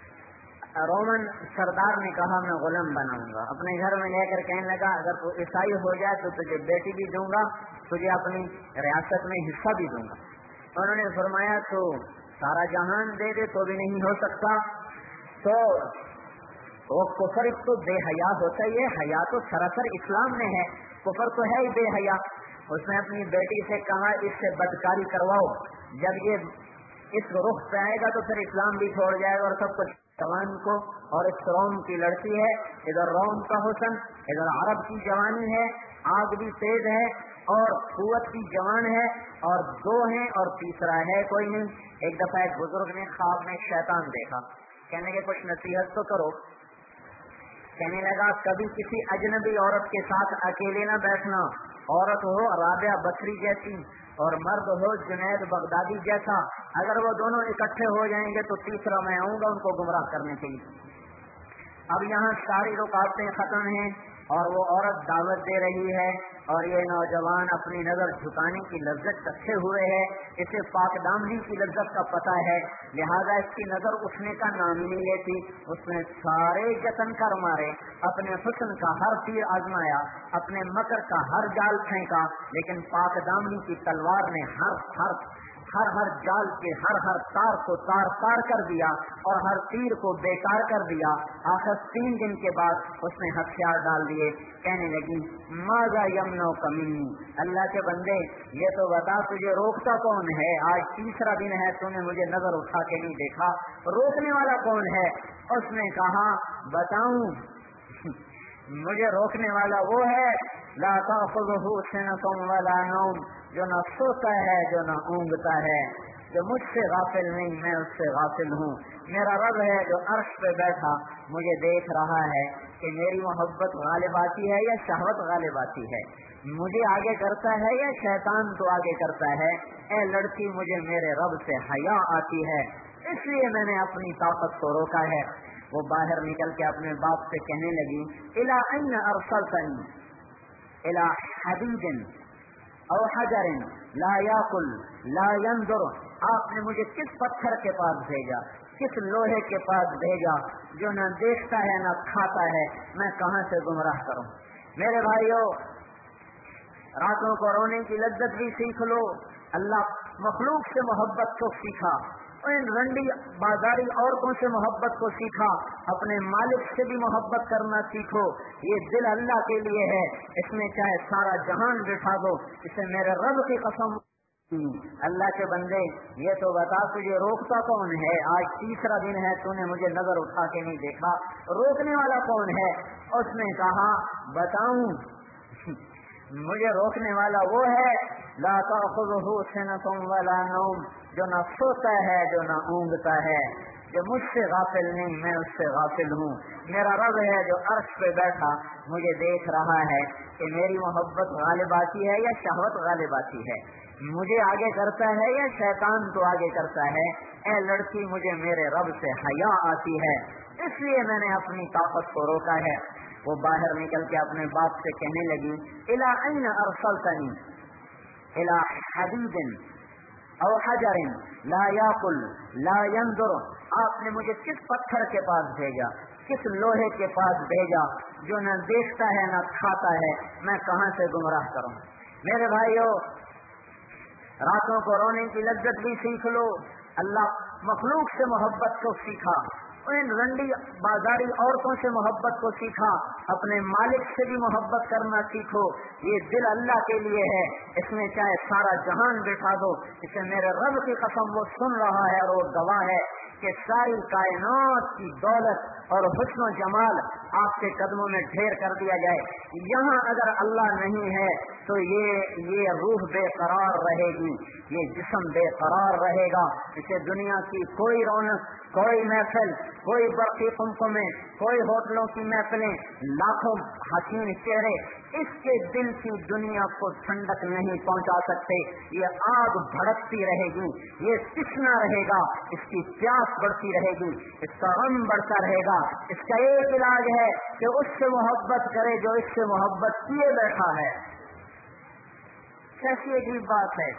[SPEAKER 1] रोमन सरदार ने कहा मैं गुलाम बनाऊंगा, अपने घर में लेकर कहने लगा अगर तू ईसाई हो जाए तो तुझे बेटी भी दूंगा, तुझे अपनी रियासत में हिस्सा भी दूंगा। उन्होंने फरमाया तो सारा जहान दे दे तो भी नहीं हो सकता। तो वो कुफर तो बेहया होता ही है, हया तो सरासर इस्लाम में है, कुफर तो है ही बेहया। उसने अपनी बेटी से कहा इससे बदकारी करवाओ, जब ये इस रुख पे आएगा तो फिर इस्लाम भी छोड़ जाएगा और सब कुछ। जवान को और इस रोम की लड़की है, इधर रोम का हुस्न, इधर अरब की जवानी है, आग भी तेज है और कुव्वत की जवान है, और दो हैं और तीसरा है कोई नहीं। एक दफा एक बुजुर्ग ने ख्वाब में शैतान देखा, कहने के कुछ नसीहत तो करो। कहने लगा कभी किसी अजनबी औरत के साथ अकेले न बैठना, औरत हो राबिया बसरी जैसी और मर्द हो जुनैद बगदादी जैसा, अगर वो दोनों इकट्ठे हो जाएंगे तो तीसरा मैं आऊंगा उनको गुमराह करने के लिए। अब यहाँ सारी रुकावटें खत्म हैं और वो औरत दावत दे रही है और ये नौजवान अपनी नजर झुकाने की लज्जत रखे हुए है, इसे पाक दामनी की लज्जत का पता है, लिहाजा इसकी नजर उठने का नाम ही नहीं लेती। उसने सारे जतन कर मारे, अपने हुस्न का हर तीर आजमाया, अपने मकर का हर जाल फेंका, लेकिन पाक दामनी की तलवार ने हर हर हर हर जाल के हर हर तार को तार तार कर दिया और हर तीर को बेकार कर दिया। आखिर तीन दिन के बाद उसने हथियार डाल दिए। कहने लगी माजा यमनो कमिनी, अल्लाह के बंदे ये तो बता तुझे रोकता कौन है, आज तीसरा दिन है तूने मुझे नजर उठा के नहीं देखा, रोकने वाला कौन है। उसने कहा बताऊं, मुझे रोकने वाला वो है ला ताखुज़ुहु सिनतुन वला नौम, जो न सोता है जो न ऊँघता है, जो मुझसे गाफिल नहीं मैं उससे गाफिल हूँ। मेरा रब है जो अर्श पे बैठा मुझे देख रहा है कि मेरी मोहब्बत गालिब आती है या शहवत गालिब आती है, मुझे आगे करता है या शैतान तो आगे करता है। ए लड़की मुझे मेरे रब से हया आती है, इसलिए मैंने अपनी ताकत को रोका है। वो बाहर निकल के अपने बाप से कहने लगी इला अन्न अरसलतनी इला हदीदिन और हजरिन ला याकुल ला यंजुर, आपने मुझे किस पत्थर के पास भेजा, किस लोहे के पास भेजा जो न देखता है न खाता है, मैं कहां से गुमराह करूं। मेरे भाइयों, रातों को रोने की लज्जत भी सीख लो। अल्लाह मखलूक से मोहब्बत को सीखा, इन रंडी बाजारी औरतों से मोहब्बत को सीखा, अपने मालिक से भी मोहब्बत करना सीखो। ये दिल अल्लाह के लिए है, इसमें चाहे सारा जहान बिठा दो, इसे मेरे रब की कसम اللہ کے بندے یہ تو بتا تجھے روکتا کون ہے؟ آج تیسرا دن ہے تو نے مجھے نظر اٹھا کے نہیں دیکھا، روکنے والا کون ہے؟ اس نے کہا بتاؤں، مجھے روکنے والا وہ ہے لا تأخذہ سنۃ ولا نوم، جو نہ سوتا ہے جو نہ اونگتا ہے، جو مجھ سے غافل نہیں میں اس سے غافل ہوں۔ میرا رب ہے جو عرش پہ بیٹھا مجھے دیکھ رہا ہے کہ میری محبت غالب آتی ہے یا شہوت غالب آتی ہے، مجھے آگے کرتا ہے یا شیطان تو آگے کرتا ہے۔ اے لڑکی مجھے میرے رب سے حیا آتی ہے، اس لیے میں نے اپنی طاقت کو روکا ہے۔ وہ باہر نکل کے اپنے باپ سے کہنے لگی الی این ارسلتنی الی حدید او حجر لا یاکل لا ینظر، آپ نے مجھے کس پتھر کے پاس بھیجا، کس لوہے کے پاس بھیجا جو نہ دیکھتا ہے نہ کھاتا ہے، میں کہاں سے گمراہ کروں؟ میرے بھائیو، راتوں کو رونے کی لذت بھی سیکھ لو۔ اللہ مخلوق سے محبت کو سیکھا، ان رنڈی بازاری عورتوں سے محبت کو سیکھا، اپنے مالک سے بھی محبت کرنا سیکھو۔ یہ دل اللہ کے لیے ہے، اس میں چاہے سارا جہان بٹھا دو، اسے میرے رب کی قسم وہ سن رہا ہے اور وہ گواہ ہے کہ ساری کائنات کی دولت اور حسن و جمال آپ کے قدموں میں ڈھیر کر دیا جائے، یہاں اگر اللہ نہیں ہے تو یہ یہ روح بے قرار رہے گی، یہ جسم بے قرار رہے گا، اسے دنیا کی کوئی رونق، کوئی محفل، کوئی برقی پمپوں میں، کوئی ہوٹلوں کی محفلیں، لاکھوں حسین چہرے اس کے دل کی دنیا کو ٹھنڈک نہیں پہنچا سکتے۔ یہ آگ بھڑکتی رہے گی، یہ تشنا رہے گا، اس کی پیاس بڑھتی رہے گی، اس کا غم بڑھتا رہے گا۔ اس کا ایک علاج ہے کہ اس سے محبت کرے جو اس سے محبت کیے بیٹھا ہے۔ کیسی عجیب بات ہے،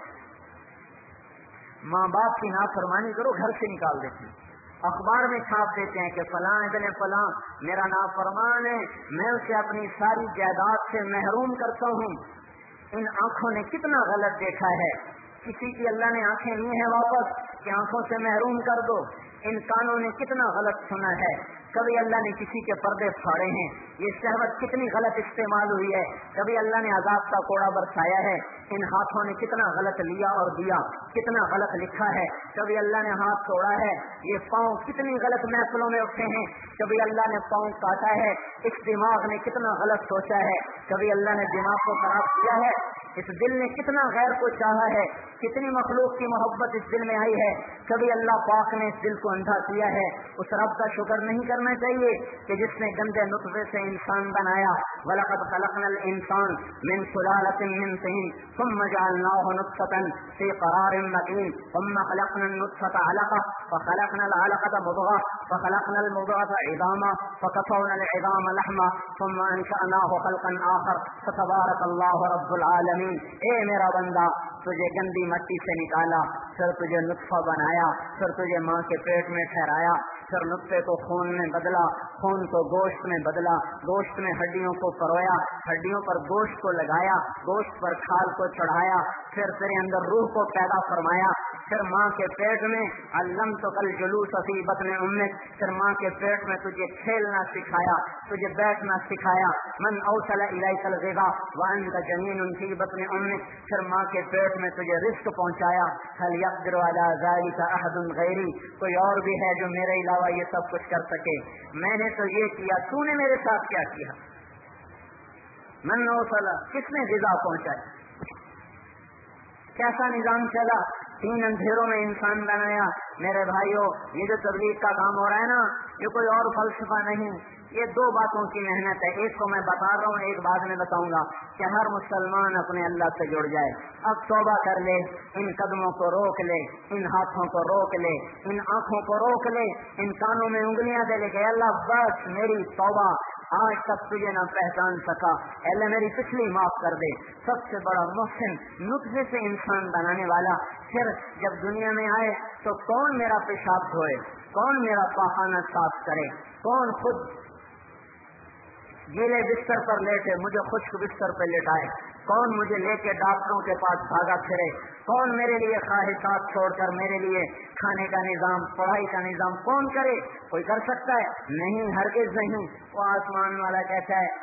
[SPEAKER 1] ماں باپ کی نافرمانی کرو گھر سے نکال دیتے ہیں، اخبار میں چھاپ دیتے ہیں کہ فلاں ابن فلاں میرا نافرمان ہے، میں اسے اپنی ساری جائیداد سے محروم کرتا ہوں۔ ان آنکھوں نے کتنا غلط دیکھا ہے، کسی کی اللہ نے آنکھیں لی ہیں واپس کہ آنکھوں سے محروم کر دو۔ ان کانوں نے کتنا غلط سنا ہے، کبھی اللہ نے کسی کے پردے پھاڑے ہیں، یہ شہوت کتنی غلط استعمال ہوئی ہے، کبھی اللہ نے عذاب کا کوڑا برسایا ہے۔ ان ہاتھوں نے کتنا غلط لیا اور دیا، کتنا غلط لکھا ہے، کبھی اللہ نے ہاتھ توڑا ہے۔ یہ پاؤں کتنی غلط محفلوں میں اٹھے ہیں، کبھی اللہ نے پاؤں کاٹا ہے۔ اس دماغ نے کتنا غلط سوچا ہے، کبھی اللہ نے دماغ کو خراب کیا ہے۔ اس دل نے کتنا غیر کو چاہا ہے، کتنی مخلوق کی محبت اس دل میں آئی ہے، کبھی اللہ پاک نے اس دل کو اندھا کیا ہے۔ اس رب کا شکر نہیں کرنا چاہیے کہ جس نے گندے نطفے سے انسان بنایا۔ وَلَقَدْ خَلَقْنَا الْإِنسَانَ مِنْ سُلَالَةٍ مِنْ طِينٍ ثُمَّ جَعَلْنَاهُ نُطْفَةً فِي قَرَارٍ مَكِينٍ ثُمَّ خَلَقْنَا النُّطْفَةَ عَلَقَةً فَخَلَقْنَا الْعَلَقَةَ مُضْغَةً فَخَلَقْنَا الْمُضْغَةَ عِظَامًا فَكَسَوْنَا الْعِظَامَ لَحْمًا ثُمَّ أَنشَأْنَاهُ خَلْقًا آخَرَ فَتَبَارَكَ اللَّهُ رَبُّ الْعَالَمِينَ۔ اے میرا بندہ، تجھے گندی مٹی سے نکالا، پھر تجھے نطفہ بنایا، پھر تجھے ماں کے پیٹ میں ٹھہرایا، پھر نطفے کو خون میں بدلا، خون کو گوشت میں بدلا، گوشت میں ہڈیوں کو پرویا، ہڈیوں پر گوشت کو لگایا، گوشت پر کھال کو چڑھایا، پھر تیرے اندر روح کو پیدا فرمایا، پھر ماں کے پیٹ میں علمتک الجلوس فی بطن امک، پھر ماں کے پیٹ میں تجھے کھیلنا سکھایا، تجھے بیٹھنا سکھایا۔ من اوصل الیک الغذاء وانت جنین فی بطن امک، پھر ماں کے پیٹ میں تجھے رزق پہنچایا۔ هل يقدر على ذلك احد غیری، کوئی اور بھی ہے جو میرے علاوہ یہ سب کچھ کر سکے؟ میں نے تو یہ کیا، تو نے میرے ساتھ کیا کیا؟ من اوصل، کس نے غذا پہنچائی؟ کیسا نظام چلا؟ تین اندھیروں میں انسان بنایا۔ میرے بھائیوں، یہ جو تبلیغ کا کام ہو رہا ہے نا، یہ کوئی اور فلسفہ نہیں، یہ دو باتوں کی محنت ہے۔ ایک کو میں بتا رہا ہوں، ایک بعد میں بتاؤں گا کہ ہر مسلمان اپنے اللہ سے جڑ جائے، اب توبہ کر لے، ان قدموں کو روک لے، ان ہاتھوں کو روک لے، ان آنکھوں کو روک لے، ان کانوں میں انگلیاں دے لے کہ اللہ بس میری توبہ، آج تک تجھے نہ پہچان سکا، اللہ میری پچھلی معاف کر دے۔ سب سے بڑا محسن، نطفے سے انسان بنانے والا، پھر جب دنیا میں آئے تو کون میرا پیشاب دھوئے، کون میرا پاخانہ صاف کرے، کون خود گیلے بستر پر لیٹے مجھے خشک بستر پہ لٹائے، کون مجھے لے کے ڈاکٹروں کے پاس بھاگا پھرے، کون میرے لیے خواہشات چھوڑ کر میرے لیے کھانے کا نظام، پڑھائی کا نظام کون کرے؟ کوئی کر سکتا ہے؟ نہیں، ہرگز نہیں۔ وہ آسمان والا کہتا ہے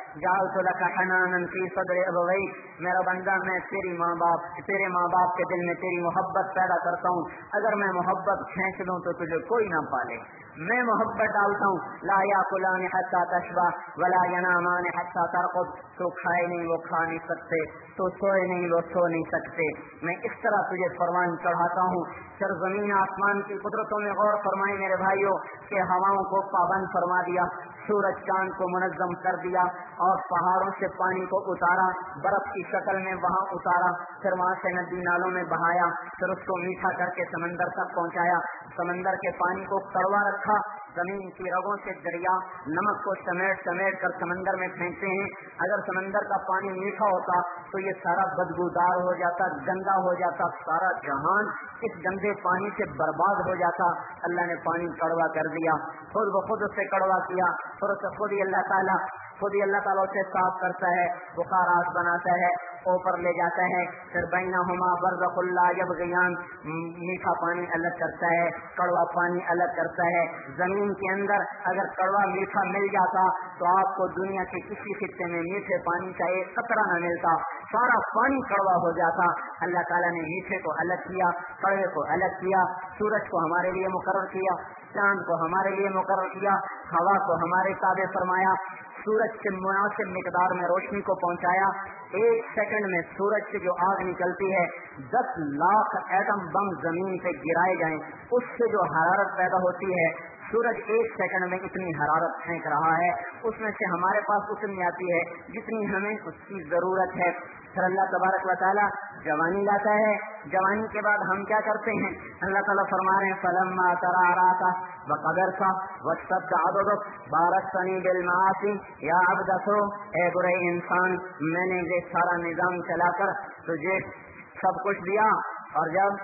[SPEAKER 1] जअलतु लका हनानन फी सदरि अबवैक, मेरा बंदा मैं तेरी माँ बाप तेरे माँ बाप के दिल में तेरी मोहब्बत पैदा करता हूँ। अगर मैं मोहब्बत खींच लूँ तो तुझे कोई ना पाले। मैं मोहब्बत डालता हूँ। ला याकुलान हत्ता तशबा वला यनामान हत्ता तरकुद, तो खाए नहीं वो खा नहीं सकते, तो सोए नहीं वो सो नहीं सकते। मैं इस तरह तुझे फरमान चढ़ाता हूँ। सर जमीन आसमान की कुदरतों में गौर फरमाए मेरे भाइयों कि हवाओं को पाबंद फरमा दिया, सूरज चांद को मुनज्जम कर दिया, और पहाड़ों से पानी को उतारा, बर्फ की शक्ल में वहाँ उतारा, फिर वहाँ से नदी नालों में बहाया, फिर उसको मीठा करके समंदर तक पहुँचाया। समंदर के पानी को कड़वा रखा, जमीन की रगों से दरिया नमक को समेट समेट कर समंदर में फेंकते हैं। अगर समंदर का पानी मीठा होता तो ये सारा बदबूदार हो जाता, गंदा हो जाता, सारा जहान इस गंदे पानी से बर्बाद हो जाता। अल्लाह ने पानी कड़वा कर दिया, खुद ब खुद उससे कड़वा किया, फिर उससे खुद ही अल्लाह ताला खुद ही अल्लाह ताला उसे साफ करता है, बुखारात बनाता है, ऊपर ले जाता है। फिर बैनहुमा बरज़खुल ला यबग़ियान, मीठा पानी अलग करता है, कड़वा पानी अलग करता है। जमीन के अंदर अगर कड़वा मीठा मिल जाता तो आपको दुनिया के किसी खित्ते में मीठे पानी का एक कतरा न मिलता, सारा पानी कड़वा हो जाता। अल्लाह ताला ने मीठे को अलग किया, कड़वे को अलग किया, सूरज को हमारे लिए मुकर्रर किया, चांद को हमारे लिए मुकर्रर किया, हवा को हमारे ताबे फरमाया, सूरज के मुनासिब मिकदार में रोशनी को पहुंचाया। एक सेकंड में सूरज से जो आग निकलती है, दस लाख एटम बम जमीन पे गिराए जाएं, उससे जो हरारत पैदा होती है, सूरज एक सेकंड में इतनी हरारत फेंक रहा है, उसमें से हमारे पास उतनी आती है जितनी हमें उसकी जरूरत है। फिर अल्लाह तबारक व तआला जवानी लाता है, जवानी के बाद हम क्या करते हैं? अल्लाह ताला फरमा रहे हैं फलम्मा तराराता व कदरता वस्तब्ता अददुक बारकतनी बिल मासी या अब्दसो, ए बुरे इंसान, मैंने ये सारा निजाम चलाकर तुझे सब कुछ दिया, और जब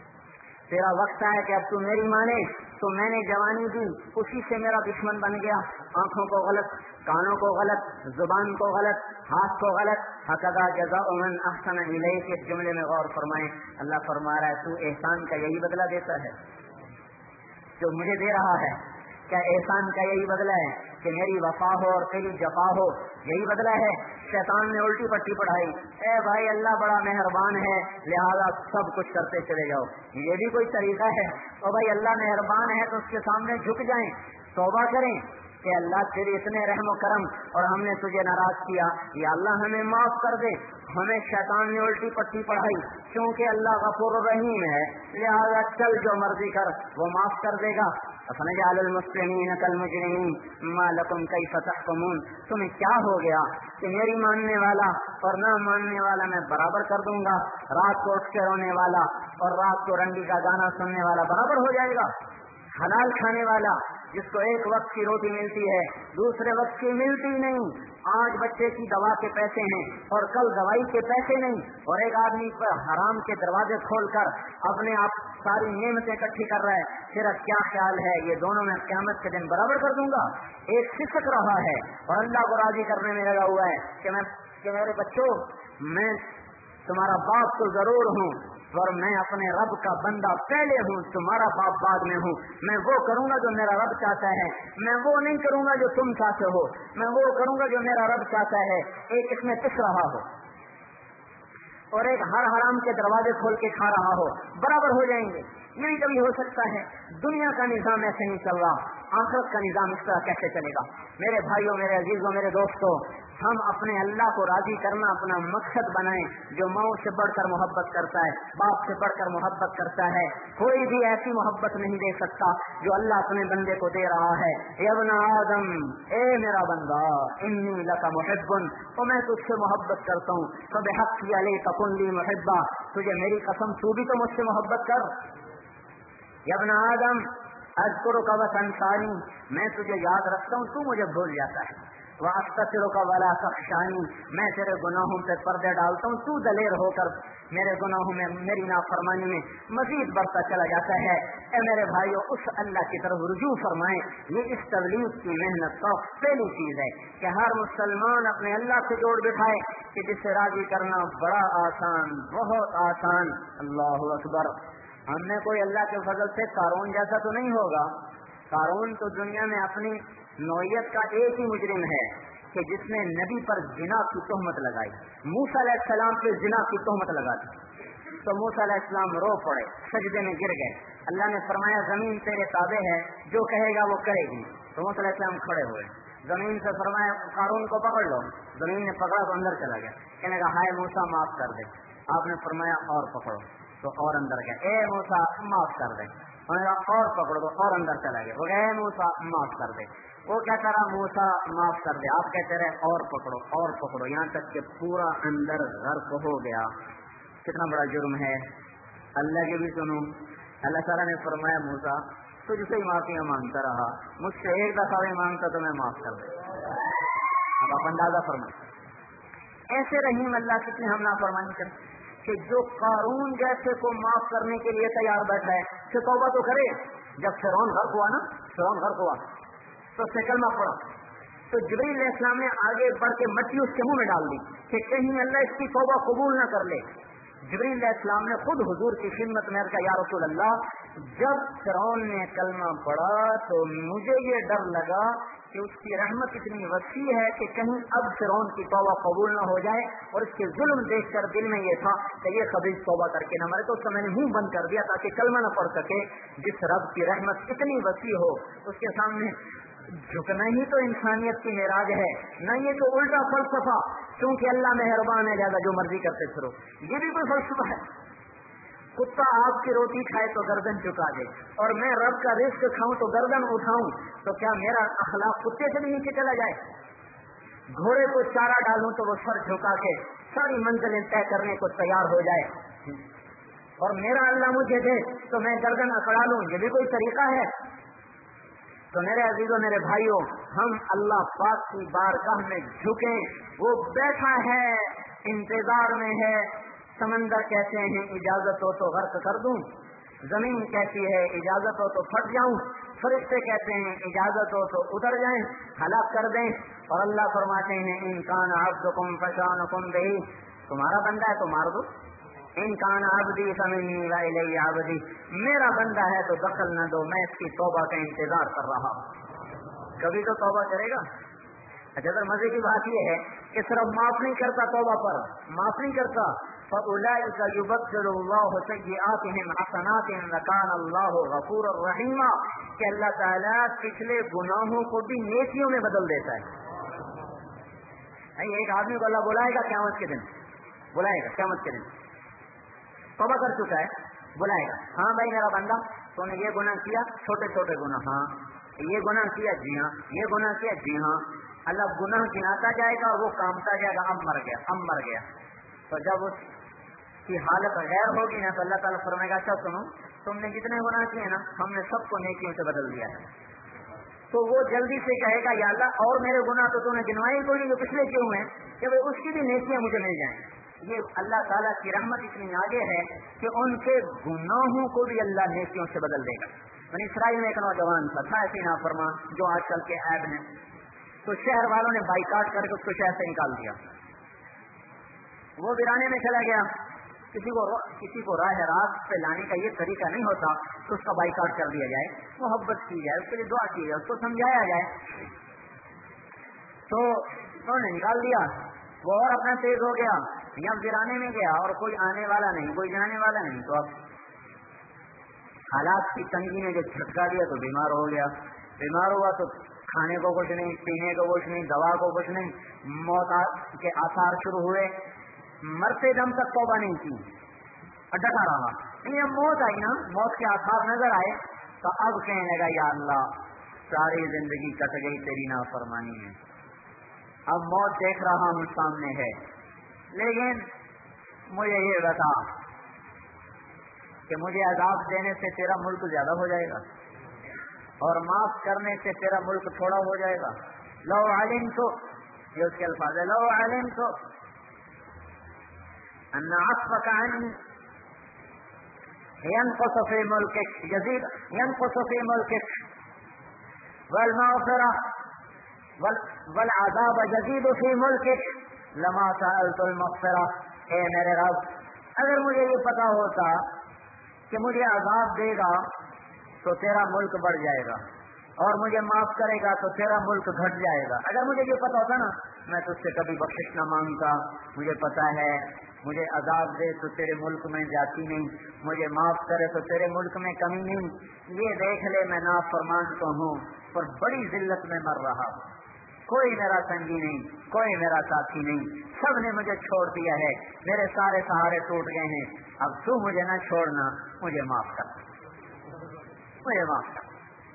[SPEAKER 1] तेरा वक्त आया कि अब तू मेरी माने तो मैंने जवानी दी, उसी से मेरा दुश्मन बन गया। आंखों को गलत, कानों को गलत, जुबान को गलत, हाथ को गलत। हकदा जज़ाउ मन अहसन इलैक, इस जुमले में गौर फरमाएं। अल्लाह फरमा रहा है तू एहसान का यही बदला देता है जो मुझे दे रहा है? क्या एहसान का यही बदला है कि मेरी वफा हो और तेरी जफा हो? यही बदला है? शैतान ने उल्टी पट्टी पढ़ाई, ए भाई अल्लाह बड़ा मेहरबान है लिहाजा सब कुछ करते चले जाओ, ये भी कोई तरीका है? और भाई अल्लाह मेहरबान है तो उसके सामने झुक जाएं, तौबा करें कि अल्लाह तेरे इतने रहम करम और हमने तुझे नाराज किया, या अल्लाह हमें माफ कर दे। हमें शैतान ने उल्टी पट्टी पढ़ाई, क्योंकि अल्लाह गफूर रहीम है, लिहाजा चल जो मर्जी कर वो माफ कर देगा। अफनजअलुल मुस्लिमीन कल मुजरिमीन मा लकुम कैफ तहकुमून, तुम्हें क्या हो गया कि मेरी मानने वाला और ना मानने वाला मैं बराबर कर दूंगा? रात को उठ के रोने वाला और रात को रंडी का गाना सुनने वाला बराबर हो जाएगा? हलाल खाने वाला जिसको एक वक्त की रोटी मिलती है दूसरे वक्त की मिलती नहीं, आज बच्चे की दवा के पैसे हैं और कल दवाई के पैसे नहीं, और एक आदमी पर हराम के दरवाजे खोलकर अपने आप सारी नेमतें इकट्ठी कर रहा है, तेरा क्या ख्याल है ये दोनों में क़यामत के दिन बराबर कर दूंगा? एक सिसक रहा है और अल्लाह को राजी करने में लगा हुआ है कि मैं कि मेरे बच्चों मैं तुम्हारा बाप तो जरूर हूँ और मैं अपने रब का बंदा पहले हूँ, तुम्हारा बाप बाद में हूँ। मैं वो करूंगा जो मेरा रब चाहता है, मैं वो नहीं करूंगा जो तुम चाहते हो, मैं वो करूंगा जो मेरा रब चाहता है। एक इसमें पिस रहा हो और एक हर हराम के दरवाजे खोल के खा रहा हो, बराबर हो जाएंगे? नहीं कभी हो सकता है। दुनिया का निजाम ऐसे नहीं चल रहा, आखिरत का निजाम इस तरह कैसे चलेगा? मेरे भाइयों, मेरे अजीजों, मेरे दोस्तों, हम अपने अल्लाह को राजी करना अपना मकसद बनाएं, जो माँ से बढ़कर मोहब्बत करता है, बाप से बढ़कर मोहब्बत करता है। कोई भी ऐसी मोहब्बत नहीं दे सकता जो अल्लाह अपने बंदे को दे रहा है। यब्न आदम, ए मेरा बंदा, इन्नी लका मुहिब्बुन, तो मैं तुझसे मोहब्बत करता हूँ। तो बिहक़्क़ि अलैका कुन ली मुहिब्बा, तुझे मेरी कसम तू भी तो मुझसे मोहब्बत कर। यब्न आदम अज़्कुरुका व तंसानी, मैं तुझे याद रखता हूँ, तू मुझे भूल जाता है। वह अस्तग़फ़िरुका वला तख़शानी, मैं तेरे गुनाहों पे पर्दे डालता हूँ, तू दलेर होकर मेरे गुनाहों में, मेरी नाफरमानी में मजीद बढ़ता चला जाता है। ए मेरे भाइयों, उस अल्लाह की तरफ रुजू फरमाएं। ये इस तबलीग की मेहनत का पहली चीज है कि हर मुसलमान अपने अल्लाह से जोड़ बिठाए कि जिसे राजी करना बड़ा आसान, बहुत आसान। अल्लाह अकबर। हमने कोई अल्लाह के फजल से कारून जैसा तो नहीं होगा। कारून तो दुनिया में अपनी नौयत का एक ही मुजरिम है, کہ جس نے نبی پر زنا کی تہمت لگائی، موسیٰ علیہ السلام پہ زنا کی تہمت لگا دی، تو موسیٰ علیہ السلام رو پڑے، سجدے میں گر گئے۔ اللہ نے فرمایا زمین تیرے تابع ہے، جو کہے گا وہ کرے گی۔ تو موسیٰ علیہ السلام کھڑے ہوئے، زمین سے فرمایا قارون کو پکڑ لو، زمین نے پکڑا تو اندر چلا گیا، کہنے لگا ہائے موسیٰ معاف کر دے۔ آپ نے فرمایا اور پکڑو، تو اور اندر گیا، اے موسیٰ معاف کر دے، اور پکڑو تو اور اندر چلا گیا، وہ اے موسیٰ معاف کر دے، وہ کیا کرا موسیٰ معاف کر دے، آپ کہتے رہے اور پکڑو اور پکڑو، یہاں تک کہ پورا اندر غرق ہو گیا۔ کتنا بڑا جرم ہے، اللہ کی بھی سنو۔ اللہ تعالیٰ نے فرمایا موسیٰ تجھ سے ہی معافیاں مانگتا رہا، مجھ سے ایک دفعہ بھی مانگتا تو میں معاف کر دوں۔ اب آپ اندازہ فرمائیں ایسے رحیم اللہ کتنی ہم نافرمانی کریں کہ جو قارون جیسے کو معاف کرنے کے لیے تیار بیٹھا ہے کہ توبہ تو کرے۔ جب فرعون غرق ہوا نا، فرعون غرق ہوا تو اس نے کلمہ پڑھا، تو جبریل علیہ السلام نے آگے بڑھ کے مٹی اس کے منہ میں ڈال دی کہ کہیں اللہ اس کی توبہ قبول نہ کر لے۔ جبریل علیہ السلام نے خود حضور کی خدمت میں کہا یا رسول اللہ، جب فرعون نے کلمہ پڑھا تو مجھے یہ ڈر لگا کہ اس کی رحمت اتنی وسیع ہے کہ کہیں اب فرعون کی توبہ قبول نہ ہو جائے، اور اس کے ظلم دیکھ کر دل میں یہ تھا کہ یہ خبیث توبہ کر کے نہ مرے، تو اس کا میں نے منہ بند کر دیا تاکہ کلمہ نہ پڑھ سکے۔ جس رب کی رحمت اتنی وسیع ہو اس کے سامنے جھکنا ہی تو انسانیت کی معراج ہے، نہ یہ تو الٹا فلسفہ کیونکہ اللہ مہربان ہے لہذا جو مرضی کرتے پھرو، یہ بھی کوئی فلسفہ ہے۔ کتا آپ کی روٹی کھائے تو گردن چکا دے، اور میں رب کا رزق کھاؤں تو گردن اٹھاؤں، تو کیا میرا اخلاق کتے سے بھی نیچے چلا جائے؟ گھوڑے کو چارہ ڈالوں تو وہ سر جھکا کے ساری منزلیں طے کرنے کو تیار ہو جائے، اور میرا اللہ مجھے دے تو میں گردن اکڑا لوں، یہ بھی کوئی طریقہ ہے؟ تو میرے عزیزوں میرے بھائیوں، ہم اللہ پاک کی بارگاہ میں جھکیں، وہ بیٹھا ہے انتظار میں ہے۔ سمندر کہتے ہیں اجازت ہو تو غرق کر دوں، زمین کہتی ہے اجازت ہو تو پھٹ جاؤں، فرشتے کہتے ہیں اجازت ہو تو اتر جائیں ہلاک کر دیں، اور اللہ فرماتے ہیں ان کان عبدکم فشانکم بہی، تمہارا بندہ ہے تو مار دو، ان کان عبدی فمنی والی عبدی، میرا بندہ ہے تو دخل نہ دو، میں اس کی توبہ کا انتظار کر رہا ہوں۔ کبھی تو توبہ کرے گا۔ اچھا سر مزے کی بات یہ ہے کہ صرف معاف نہیں کرتا توبہ پر، معاف نہیں کرتا، فَأُولَٰئِكَ يُبَدِّلُ اللَّهُ سَيِّئَاتِهِمْ حَسَنَاتٍ وَكَانَ اللَّهُ غَفُورًا رَحِيمًا، کہ اللہ تعالیٰ پچھلے گناہوں کو بھی نیکیوں میں بدل دیتا ہے۔ ایک آدمی کو اللہ بلائے گا قیامت کے دن، بلائے گا قیامت کے دن، توبہ کر چکا ہے، بلائے گا، ہاں بھائی میرا بندہ تو نے یہ گناہ کیا، چھوٹے چھوٹے گناہ، ہاں یہ گناہ کیا، جی ہاں یہ گناہ کیا، جی ہاں، اللہ گناہ گناتا جائے گا اور وہ کامتا جائے گا، اب مر گیا اب مر گیا۔ تو جب اس کی حالت غیر ہوگی نا تو اللہ تعالیٰ فرمائے گا اچھا سنو تم نے جتنے گناہ کیے نا ہم نے سب کو نیکیوں سے بدل دیا ہے، تو وہ جلدی سے کہے گا یا اللہ اور میرے گناہ تو تم نے گنوائے کوئی نہیں جو پچھلے کیے ہوئے ہیں کہ اس کی بھی نیکیاں مجھے مل جائیں۔ یہ اللہ تعالیٰ کی رحمت اتنی آگے ہے کہ ان کے گناہوں کو بھی اللہ نیکیوں سے بدل دے گا۔ بنی اسرائیل میں ایک نوجوان تھا تھا ایسی نافرما جو آج کل کے عیب نے، تو شہر والوں نے بائیکاٹ کر کے اس کو شہر سے نکال دیا، وہ ویرانے میں چلا گیا۔ کسی کو کسی کو راہ راست پہ لانے کا یہ طریقہ نہیں ہوتا تو اس کا بائیکاٹ کر دیا جائے، محبت کی جائے، اس کے لیے دعا کی جائے، اس کو سمجھایا جائے، تو انہوں نے نکال دیا، وہ اور اپنا تیز ہو گیا، یا ویرانے میں گیا اور کوئی آنے والا نہیں کوئی جانے والا نہیں، تو اب حالات کی تنگی نے جو جھٹکا دیا تو بیمار ہو گیا، بیمار ہوا تو کھانے کو کچھ نہیں، پینے کو کچھ نہیں، دوا کو کچھ نہیں، موت کے آثار شروع ہوئے، مرتے دم تک توبہ نہیں کی اور ڈٹا رہا، یہ موت آئی نا، موت کے آثار نظر آئے تو اب کہنے لگا یا اللہ ساری زندگی کٹ گئی تیری نافرمانی میں، اب موت دیکھ رہا ہوں سامنے ہے، لیکن مجھے یہ بتا کہ مجھے عذاب دینے سے تیرا ملک زیادہ ہو جائے گا اور معاف کرنے سے تیرا ملک تھوڑا ہو جائے گا، لو علمت، یہ اس کے الفاظ ہے، لو علمت ان عفوك عني ينقص في ملكك يزيد ينقص في ملكك والمغفرة والعذاب يزيد في ملكك لما سألت المغفرة، اے میرے رب اگر مجھے یہ پتا ہوتا کہ مجھے عذاب دے گا تو تیرا ملک بڑھ جائے گا اور مجھے معاف کرے گا تو تیرا ملک گھٹ جائے گا. اگر مجھے یہ پتا ہوتا نا میں تجھ سے کبھی بخشش نہ مانگتا. مجھے پتا ہے مجھے عذاب دے تو تیرے ملک میں جاتی نہیں, مجھے معاف کرے تو تیرے ملک میں کمی نہیں. یہ دیکھ لے میں نافرمان تو ہوں پر بڑی ذلت میں مر رہا ہوں. کوئی میرا سنگی نہیں, کوئی میرا ساتھی نہیں, سب نے مجھے چھوڑ دیا ہے, میرے سارے سہارے ٹوٹ گئے ہیں. اب تو مجھے نہ چھوڑنا, مجھے معاف کر, مجھے معاف کر.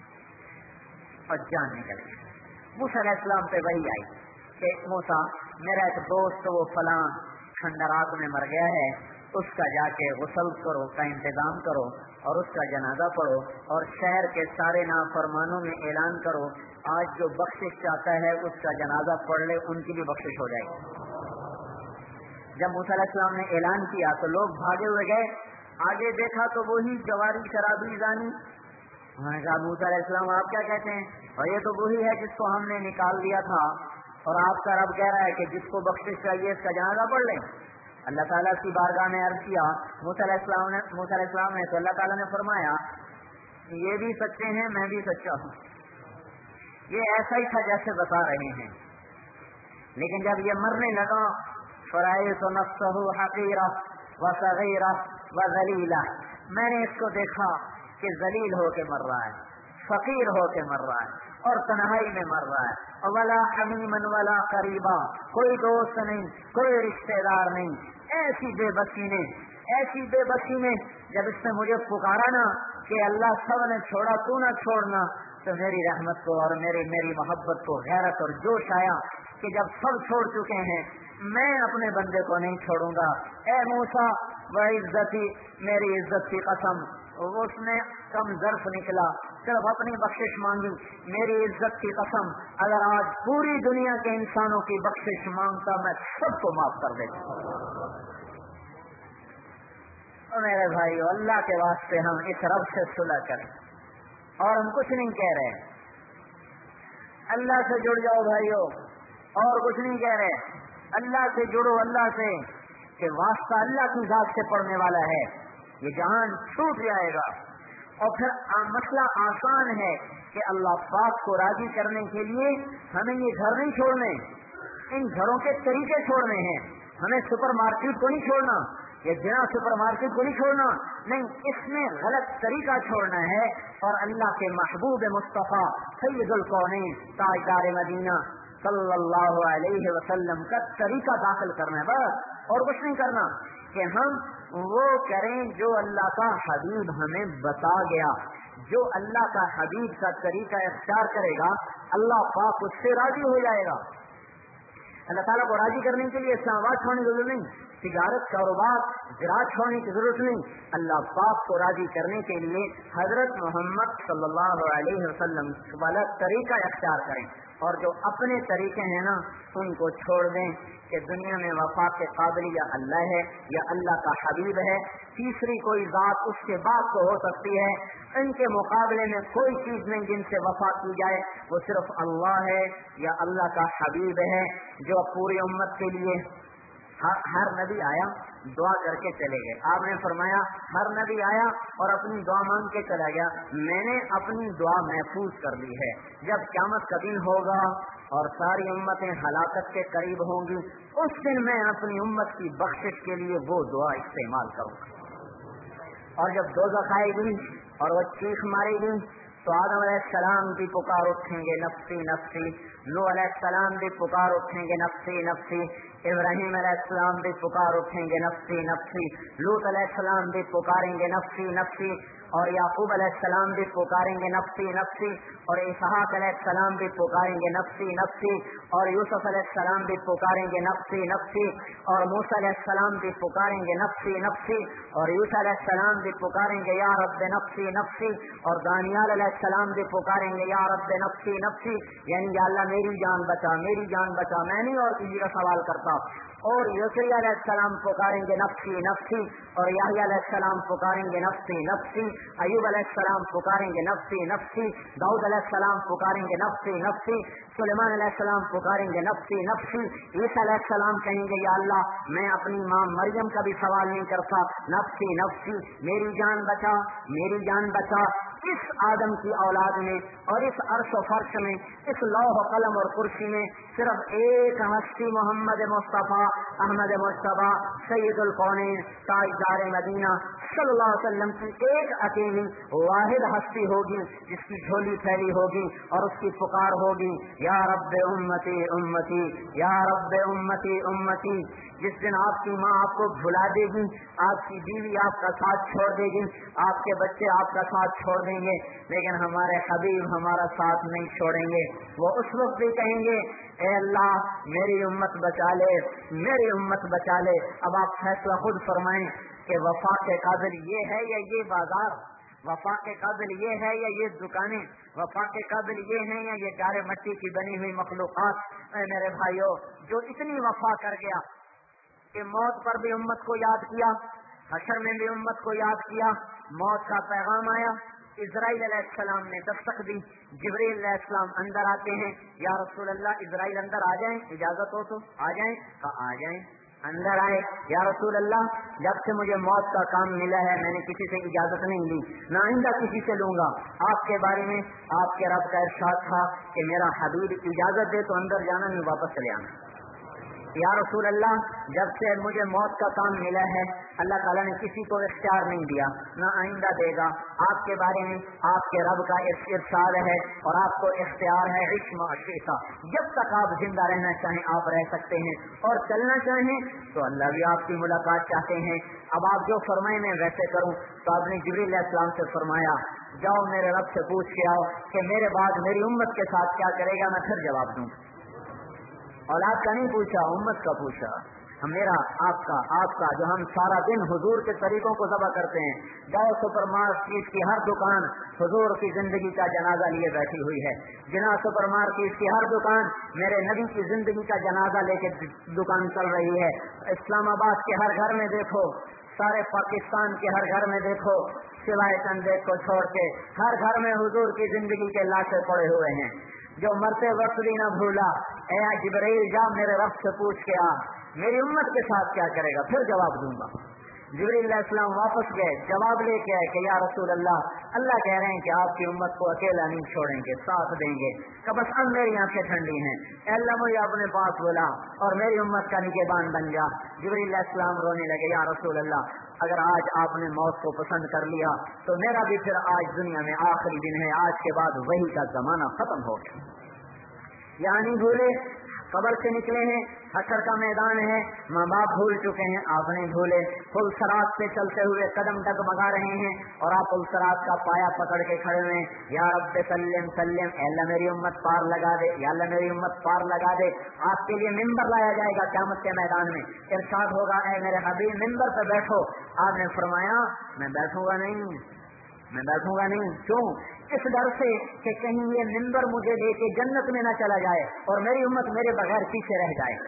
[SPEAKER 1] اور جان نکل گئی. موسیٰ علیہ السلام پہ وہی آئی کہ موسیٰ میرا ایک دوست وہ فلاں کھنڈرات میں مر گیا ہے, اس کا جا کے غسل کرو کا انتظام کرو اور اس کا جنازہ پڑھو اور شہر کے سارے نافرمانوں میں اعلان کرو آج جو بخشش چاہتا ہے اس کا جنازہ پڑھ لے, ان کی بھی بخشش ہو جائے گی. جب موسیٰ علیہ السلام نے اعلان کیا تو لوگ بھاگے ہوئے گئے. آگے دیکھا تو وہی جواری شرابی زانی. انہوں نے کہا موسیٰ علیہ السلام آپ کیا کہتے ہیں؟ اور یہ تو وہی ہے جس کو ہم نے نکال دیا تھا, اور آپ کا رب کہہ رہا ہے کہ جس کو بخشش چاہیے اس کا جنازہ پڑھ لیں. اللہ تعالیٰ کی بارگاہ میں عرض کیا موسیٰ علیہ السلام نے موسیٰ علیہ السلام نے تو اللہ تعالیٰ نے فرمایا یہ بھی سچے ہیں میں بھی سچا ہوں. یہ ایسا ہی تھا جیسے بتا رہے ہیں, لیکن جب یہ مرنے لگا فرائض نفسہ حقیرہ وصغیرہ وذلیلہ, میں نے اس کو دیکھا کہ ذلیل ہو کے مر رہا ہے, فقیر ہو کے مر رہا ہے اور تنہائی میں مر رہا ہے. ولا حمیما ولا قریبا, کوئی دوست نہیں, کوئی رشتہ دار نہیں. ایسی بے بسی نے ایسی بے بسی نے جب اس نے مجھے پکارا نا کہ اللہ سب نے چھوڑا تو نہ چھوڑنا, تو میری رحمت کو اور میری میری محبت کو غیرت اور جوش آیا کہ جب سب چھوڑ چکے ہیں میں اپنے بندے کو نہیں چھوڑوں گا. اے موسیٰ وعزتی, میری عزت کی قسم, اس نے کم ظرف نکلا, صرف اپنی بخشش مانگی. میری عزت کی قسم اگر آج پوری دنیا کے انسانوں کی بخشش مانگتا میں سب کو معاف کر دیتا. اور میرے بھائیو اللہ کے واسطے ہم اس رب سے صلح کریں, اور ہم کچھ نہیں کہہ رہے, اللہ سے جڑ جاؤ بھائیو, اور کچھ نہیں کہہ رہے. اللہ سے جڑو, اللہ سے, کہ واسطہ اللہ کی ذات سے پڑنے والا ہے. یہ جہان چھوٹ جائے گا. اور پھر مسئلہ آسان ہے کہ اللہ پاک کو راضی کرنے کے لیے ہمیں یہ گھر نہیں چھوڑنے, ان گھروں کے طریقے چھوڑنے ہیں. ہمیں سپر مارکیٹ کو نہیں چھوڑنا, یہ جنا سپر مارکیٹ کو نہیں چھوڑنا, نہیں, اس میں غلط طریقہ چھوڑنا ہے اور اللہ کے محبوب مصطفیٰ سید الکونین تاجدار مدینہ صلی اللہ علیہ وسلم کا طریقہ داخل کرنا ہے بس, اور کچھ نہیں کرنا. کہ ہم وہ کریں جو اللہ کا حبیب ہمیں بتا گیا. جو اللہ کا حبیب کا طریقہ اختیار کرے گا اللہ پاک اس سے راضی ہو جائے گا. اللہ تعالیٰ کو راضی کرنے کے لیے اسلامات چھوڑنے کی ضرورت نہیں, تجارت کاروبار زراعت چھوڑنے کی ضرورت نہیں. اللہ پاک کو راضی کرنے کے لیے حضرت محمد صلی اللہ علیہ وسلم والا طریقہ اختیار کریں, اور جو اپنے طریقے ہیں نا ان کو چھوڑ دیں کہ دنیا میں وفا کے قابل یا اللہ ہے یا اللہ کا حبیب ہے, تیسری کوئی ذات اس کے بعد تو ہو سکتی ہے, ان کے مقابلے میں کوئی چیز نہیں جن سے وفا کی جائے, وہ صرف اللہ ہے یا اللہ کا حبیب ہے جو پوری امت کے لیے. ہر, ہر نبی آیا دعا کر کے چلے گئے. آپ نے فرمایا ہر نبی آیا اور اپنی دعا مانگ کے چلا گیا, میں نے اپنی دعا محفوظ کر لی ہے. جب قیامت کا دن ہوگا اور ساری امتیں ہلاکت کے قریب ہوں گی, اس دن میں اپنی امت کی بخشش کے لیے وہ دعا استعمال کروں گا. اور جب دوزخ آئے گی اور وہ چیخ مارے گی تو آدم علیہ السلام بھی پکار اٹھیں گے نفسی نفسی, نوح علیہ السلام بھی پکار اٹھیں گے نفسی نفسی, ابراہیم علیہ السلام بھی پکار اٹھیں گے نفسی نفسی, لوط علیہ السلام بھی پکاریں گے نفسی نفسی, اور یعقوب علیہ السلام بھی پکاریں گے نفسی نفسی, اور اسحاق علیہ السلام بھی پکاریں گے نفسی نفسی, اور یوسف علیہ السلام بھی پکاریں گے نفسی نفسی, اور موسیٰ علیہ السلام بھی پکاریں گے نفسی نفسی, اور یوسف علیہ السلام بھی پکاریں گے یا رب نفسی نفسی, اور دانیال علیہ السلام بھی پکاریں گے یا رب نفسی نفسی, یعنی یا اللہ میری جان بچا میری جان بچا, میں نہیں اور کسی کا سوال کرتا. اور یوسف علیہ السلام پکاریں گے نفسی نفسی, اور یحییٰ علیہ السلام پکاریں گے نفسی نفسی, ایوب علیہ السلام پکاریں گے نفسی نفسی, داؤد علیہ السلام پکاریں گے نفسی نفسی, سلیمان علیہ السلام پکاریں گے نفسی نفسی, عیسیٰ علیہ السلام کہیں گے یا اللہ میں اپنی ماں مریم کا بھی سوال نہیں کرتا, نفسی نفسی, میری جان بچا میری جان بچا. اس آدم کی اولاد میں اور اس عرش و فرش میں، اس لوح و قلم اور کرسی میں صرف ایک ہستی محمد مصطفیٰ احمد مصطفیٰ سید القونین تاجدار مدینہ صلی اللہ علیہ وسلم کی ایک اکیلی واحد ہستی ہوگی جس کی جھولی پھیلی ہوگی اور اس کی پکار ہوگی یا رب امتی امتی یا رب امتی امتی۔ جس دن آپ کی ماں آپ کو بھلا دے گی، آپ کی بیوی آپ کا ساتھ چھوڑ دے گی، آپ کے بچے آپ کا ساتھ چھوڑ دیں گے، لیکن ہمارے حبیب ہمارا ساتھ نہیں چھوڑیں گے۔ وہ اس وقت بھی کہیں گے اے اللہ میری امت بچا لے، میری امت بچا لے۔ اب آپ فیصلہ خود فرمائیں کہ وفا کے قابل یہ ہے یا یہ بازار، وفا کے قابل یہ ہے یا یہ دکانیں، وفا کے قابل یہ ہیں یا یہ گارے مٹی کی بنی ہوئی مخلوقات۔ اے میرے بھائیو، جو اتنی وفا کر گیا کہ موت پر بھی امت کو یاد کیا، حشر میں بھی امت کو یاد کیا، موت کا پیغام آیا، اسرائیل علیہ السلام نے دستک دی، جبریل علیہ السلام اندر آتے ہیں، یا رسول اللہ اسرائیل اندر آ جائیں، اجازت ہو تو آ جائیں، کہا آ جائیں۔ اندر آئے، یا رسول اللہ جب سے مجھے موت کا کام ملا ہے میں نے کسی سے اجازت نہیں لی، نہ آئندہ کسی سے لوں گا۔ آپ کے بارے میں آپ کے رب کا ارشاد تھا کہ میرا حبیب اجازت دے تو اندر جانا نہیں واپس چلے آنا۔ یا رسول اللہ جب سے مجھے موت کا کام ملا ہے اللہ تعالیٰ نے کسی کو اختیار نہیں دیا، نہ آئندہ دے گا۔ آپ کے بارے میں آپ کے رب کا ارشاد ہے اور آپ کو اختیار ہے عشم عشیتا، جب تک آپ زندہ رہنا چاہیں آپ رہ سکتے ہیں اور چلنا چاہیں تو اللہ بھی آپ کی ملاقات چاہتے ہیں۔ اب آپ جو فرمائیں میں ویسے کروں۔ تو آپ نے جبریل علیہ السلام سے فرمایا جاؤ میرے رب سے پوچھ کے آؤ کہ میرے بعد میری امت کے ساتھ کیا کرے گا، میں پھر جواب دوں۔ اولاد کا نہیں پوچھا، امت کا پوچھا، میرا آپ کا آپ کا جو ہم سارا دن حضور کے طریقوں کو ذبح کرتے ہیں۔ جاؤ سپر مارکیٹ کی ہر دکان حضور کی زندگی کا جنازہ لیے بیٹھی ہوئی ہے، جنا سپر مارکیٹ کی ہر دکان میرے نبی کی زندگی کا جنازہ لے کے دکان چل رہی ہے۔ اسلام آباد کے ہر گھر میں دیکھو، سارے پاکستان کے ہر گھر میں دیکھو، سوائے چند ایک کو چھوڑ کے ہر گھر میں حضور کی زندگی کے لاشیں پڑے ہوئے ہیں۔ جو مرتے وقت بھی نہ بھولا، اے جبرائیل جا میرے رب سے پوچھ کے آ میری امت کے ساتھ کیا کرے گا، پھر جواب دوں گا۔ جبرائیل علیہ السلام واپس گئے، جواب لے کے آئے کہ یا رسول اللہ اللہ کہہ رہے ہیں کہ آپ کی امت کو اکیلا نہیں چھوڑیں گے، ساتھ دیں گے۔ کہ بس اب میری آنکھیں ٹھنڈی ہیں، اے اللہ مجھے اپنے پاس بولا اور میری امت کا نگہبان بن جا۔ جبرائیل علیہ السلام رونے لگے، یا رسول اللہ اگر آج آپ نے موت کو پسند کر لیا تو میرا بھی پھر آج دنیا میں آخری دن ہے، آج کے بعد وہی کا زمانہ ختم ہو گیا۔ یعنی بھولے قبر سے نکلے ہیں، حشر کا میدان ہے، ماں باپ بھول چکے ہیں، آپ نہیں بھولے، پل صراط سے چلتے ہوئے قدم ڈگمگا رہے ہیں اور آپ پل صراط کا پایا پکڑ کے کھڑے ہوئے ہیں، یا رب سلم سلم، اے اللہ میری امت پار لگا دے، یا اللہ میری امت پار لگا دے۔ آپ کے لیے ممبر لایا جائے گا قیامت کے میدان میں، ارشاد ہوگا اے میرے حبیب ممبر پہ بیٹھو۔ آپ نے فرمایا میں بیٹھوں گا نہیں، میں بیٹھوں گا نہیں۔ کیوں؟ اس ڈر سے کہ کہیں یہ ممبر مجھے لے کے جنت میں نہ چلا جائے اور میری امت میرے بغیر پیچھے رہ جائے۔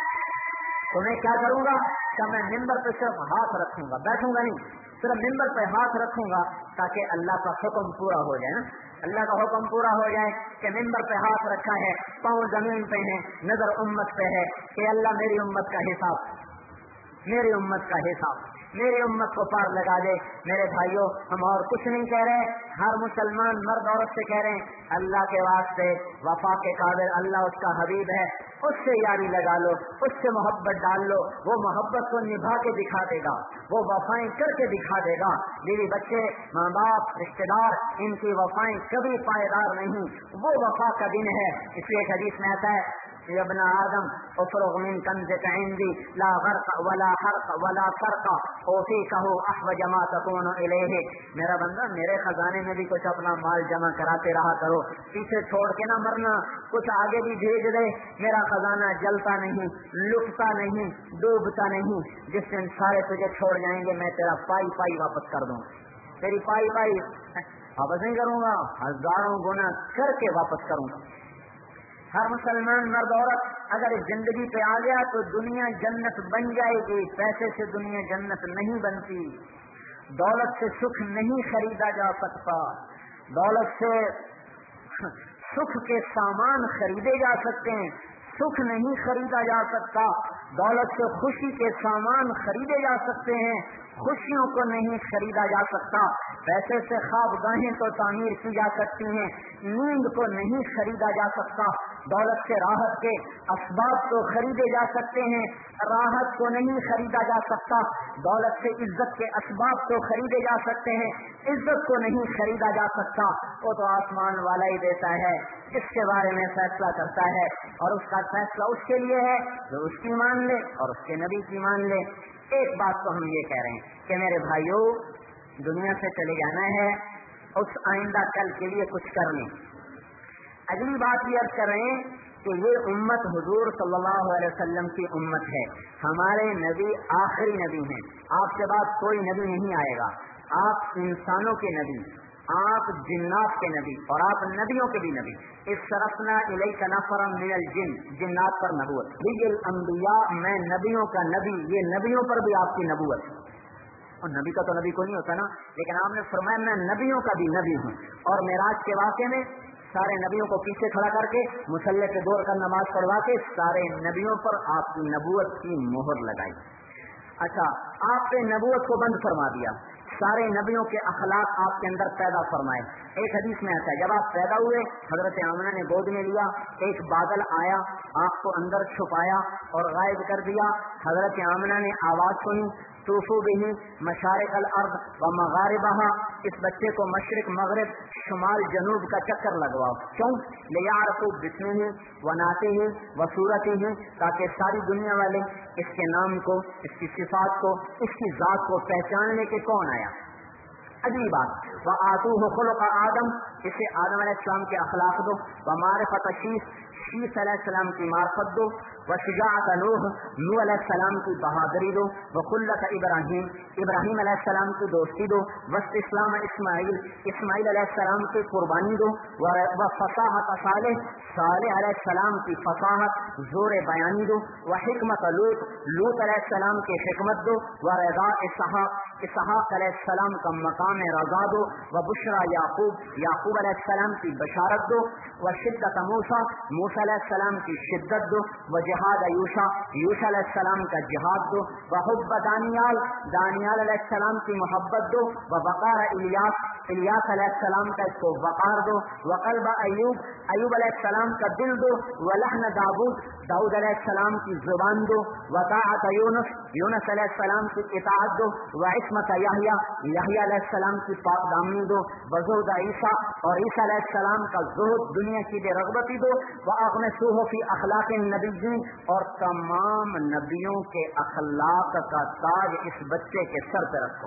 [SPEAKER 1] تو میں کیا کروں گا کہ میں ممبر پہ صرف ہاتھ رکھوں گا، بیٹھوں گا نہیں، صرف ممبر پہ ہاتھ رکھوں گا تاکہ اللہ کا حکم پورا ہو جائے نا، اللہ کا حکم پورا ہو جائے کہ ممبر پہ ہاتھ رکھا ہے، پاؤں زمین پہ ہیں، نظر امت پہ ہے کہ اللہ میری امت کا حساب، میری امت کا حساب میری امت کو پار لگا دے۔ میرے بھائیوں ہم اور کچھ نہیں کہہ رہے، ہر مسلمان مرد عورت سے کہہ رہے ہیں اللہ کے واسطے وفا کے قابل اللہ اس کا حبیب ہے، اس سے یاری لگا لو، اس سے محبت ڈال لو، وہ محبت کو نبھا کے دکھا دے گا، وہ وفائیں کر کے دکھا دے گا۔ بیوی بچے ماں باپ رشتے دار ان کی وفائیں کبھی پائیدار نہیں، وہ وفا کا دن ہے۔ اس لیے حدیث میں آتا ہے یا ابن آدم افرغ من کنزک عندی لا غرق ولا حرق ولا فرق اوفیکہ احوج ما تکون الیہ، میرا بندہ میرے خزانے میں بھی کچھ اپنا مال جمع کراتے رہا کرو، پیچھے چھوڑ کے نہ مرنا، کچھ آگے بھی بھیج دے، میرا خزانہ جلتا نہیں، لٹتا نہیں، ڈوبتا نہیں، جس دن سارے تجھے چھوڑ جائیں گے میں تیرا پائی پائی واپس کر دوں، تیری پائی پائی واپس نہیں کروں گا، ہزاروں گنا کر کے واپس کروں گا۔ ہر مسلمان مرد عورت اگر زندگی پہ آ گیا تو دنیا جنت بن جائے گی۔ پیسے سے دنیا جنت نہیں بنتی، دولت سے سکھ نہیں خریدا جا سکتا، دولت سے سکھ کے سامان خریدے جا سکتے ہیں، سکھ نہیں خریدا جا سکتا، دولت سے خوشی کے سامان خریدے جا سکتے ہیں، خوشیوں کو نہیں خریدا جا سکتا، پیسے سے خوابگاہیں تو تعمیر کی جا سکتی ہیں، نیند کو نہیں خریدا جا سکتا، دولت سے راحت کے اسباب تو خریدے جا سکتے ہیں، راحت کو نہیں خریدا جا سکتا، دولت سے عزت کے اسباب تو خریدے جا سکتے ہیں، عزت کو نہیں خریدا جا سکتا، وہ تو آسمان والا ہی دیتا ہے، اس کے بارے میں فیصلہ کرتا ہے، اور اس کا فیصلہ اس کے لیے ہے جو اس کی مان لے اور اس کے نبی کی مان لے۔ ایک بات تو ہم یہ کہہ رہے ہیں کہ میرے بھائیوں، دنیا سے چلے جانا ہے، اس آئندہ کل کے لیے کچھ کرنے۔ اگلی بات یہ عرض کر رہے ہیں کہ یہ امت حضور صلی اللہ علیہ وسلم کی امت ہے، ہمارے نبی آخری نبی ہیں، آپ کے بعد کوئی نبی نہیں آئے گا، آپ انسانوں کے نبی، آپ جنات کے نبی، اور آپ نبیوں کے بھی نبی۔ اس صرفنا الیک نفرا من الجن، جنات پر نبوت، نبی الانبیاء، میں نبیوں کا نبی، یہ نبیوں پر بھی آپ کی نبوت، اور نبی کا تو نبی کو نہیں ہوتا نا، لیکن آپ نے فرمایا میں نبیوں کا بھی نبی ہوں۔ اور معراج کے واقعے میں سارے نبیوں کو پیچھے کھڑا کر کے مصلی پہ دور کر نماز پڑھوا کے سارے نبیوں پر آپ کی نبوت کی مہر لگائی۔ اچھا، آپ نے نبوت کو بند فرما دیا، سارے نبیوں کے اخلاق آپ کے اندر پیدا فرمائے۔ ایک حدیث میں آتا ہے جب آپ پیدا ہوئے حضرت آمنہ نے گود میں لیا، ایک بادل آیا، آپ کو اندر چھپایا اور غائب کر دیا۔ حضرت آمنہ نے آواز سنی، طوفوا بہ مشارق الارض و مغاربہا، اس بچے کو مشرق مغرب شمال جنوب کا چکر لگواؤ، کیوں؟ لیعرفوا باسمہ و نعتہ و صورتہ، تاکہ ساری دنیا والے اس کے نام کو، اس کی صفات کو، اس کی ذات کو پہچاننے کے کون آیا۔ اگلی بات، وآتوہ خلق آدم، اسے آدم علیہ السلام کے اخلاق دو، ومعرفت شیث، شیث علیہ السلام کی معرفت دو، وشجاعت نوح، نوح علیہ السلام کی بہادری دو، وخلت ابراہیم، ابراہیم علیہ السلام کی دوستی دو، واستسلام اسماعیل، اسماعیل علیہ السلام کی قربانی دو، وفصاحت صالح، صالح علیہ السلام کی فصاحت زور بیانی دو، وحکمت لوط، لوط علیہ السلام کی حکمت دو، ورضا اسحاق، اسحاق علیہ السلام کا مقام رضا دو، وبشرا یعقوب، یعقوب علیہ السلام کی بشارت دو، وشدت موسیٰ، موسیٰ علیہ السلام کی شدت دو، وجہاد یوشع، یوشع علیہ السلام کا جہاد دو، وحب دانیال، دانیال علیہ السلام کی محبت دو، ووقار الیاس، الیاس علیہ السلام کا اس کو وقار دو، وقلب ایوب، ایوب علیہ السلام کا دل دو، ولحن داود، داؤد علیہ السلام کی زبان دو، وطاعت یونس، یونس علیہ السلام کی اطاعت دو، وعصمت یحییٰ، یحییٰ علیہ السلام کی پاک دامنی دو، وزہد عیسیٰ، اور عیسیٰ علیہ السلام کا زہد دنیا کی بے رغبتی دو، وَأَغْمِسُوهُ فِي أَخْلَاقِ النَّبِيِّينَ، اور تمام نبیوں کے اخلاق کا تاج اس بچے کے سر پہ رکھو،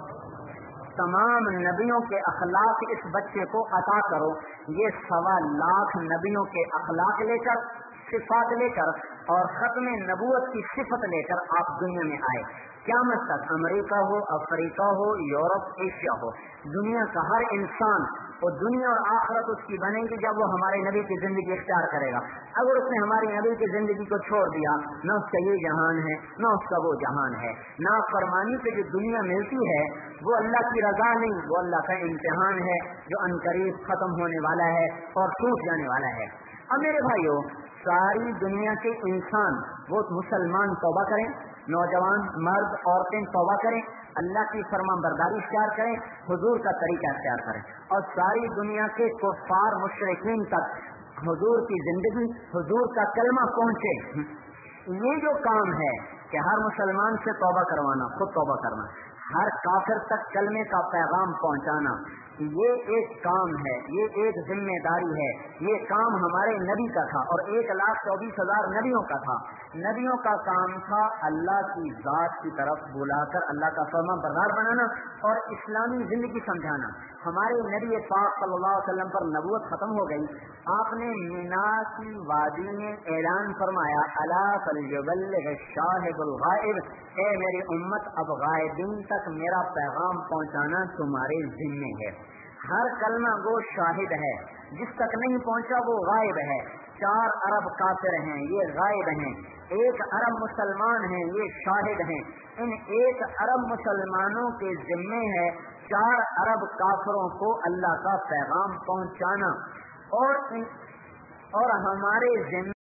[SPEAKER 1] تمام نبیوں کے اخلاق اس بچے کو عطا کرو۔ یہ سوا لاکھ نبیوں کے اخلاق لے کر، صفات لے کر، اور ختم نبوت کی صفت لے کر آپ دنیا میں آئے۔ قیامت تک امریکہ ہو، افریقہ ہو، یورپ، ایشیا ہو، دنیا کا ہر انسان، اور دنیا اور آخرت اس کی بنے گی جب وہ ہمارے نبی کی زندگی اختیار کرے گا۔ اگر اس نے ہماری نبی کی زندگی کو چھوڑ دیا، نہ اس کا یہ جہان ہے، نہ اس کا وہ جہان ہے۔ نافرمانی سے جو دنیا ملتی ہے وہ اللہ کی رضا نہیں، وہ اللہ کا امتحان ہے جو عنقریب ختم ہونے والا ہے اور ٹوٹ جانے والا ہے۔ اب میرے بھائیوں، ساری دنیا کے انسان، وہ مسلمان توبہ کریں، نوجوان، مرد، عورتیں توبہ کریں، اللہ کی فرمان برداری اختیار کریں، حضور کا طریقہ اختیار کریں، اور ساری دنیا کے کفار مشرکین تک حضور کی زندگی، حضور کا کلمہ پہنچے۔ یہ جو کام ہے کہ ہر مسلمان سے توبہ کروانا، خود توبہ کرنا، ہر کافر تک کلمے کا پیغام پہنچانا، یہ ایک کام ہے، یہ ایک ذمہ داری ہے۔ یہ کام ہمارے نبی کا تھا اور ایک لاکھ چوبیس ہزار نبیوں کا تھا۔ نبیوں کا کام تھا اللہ کی ذات کی طرف بلا کر اللہ کا فرمان بردار بنانا اور اسلامی زندگی سمجھانا۔ ہمارے نبی پاک صلی اللہ علیہ وسلم پر نبوت ختم ہو گئی، آپ نے مینا کی وادی میں اعلان فرمایا، الا فلیبلغ الشاہد الغائب، اے میری امت، اب غائبین تک میرا پیغام پہنچانا تمہارے ذمے ہے۔ ہر کلمہ گو شاہد ہے، جس تک نہیں پہنچا وہ غائب ہے۔ چار ارب کافر ہیں، یہ غائب ہیں، ایک ارب مسلمان ہیں، یہ شاہد ہیں۔ ان ایک ارب مسلمانوں کے ذمے ہے چار ارب کافروں کو اللہ کا پیغام پہنچانا، اور اور ہمارے ذمے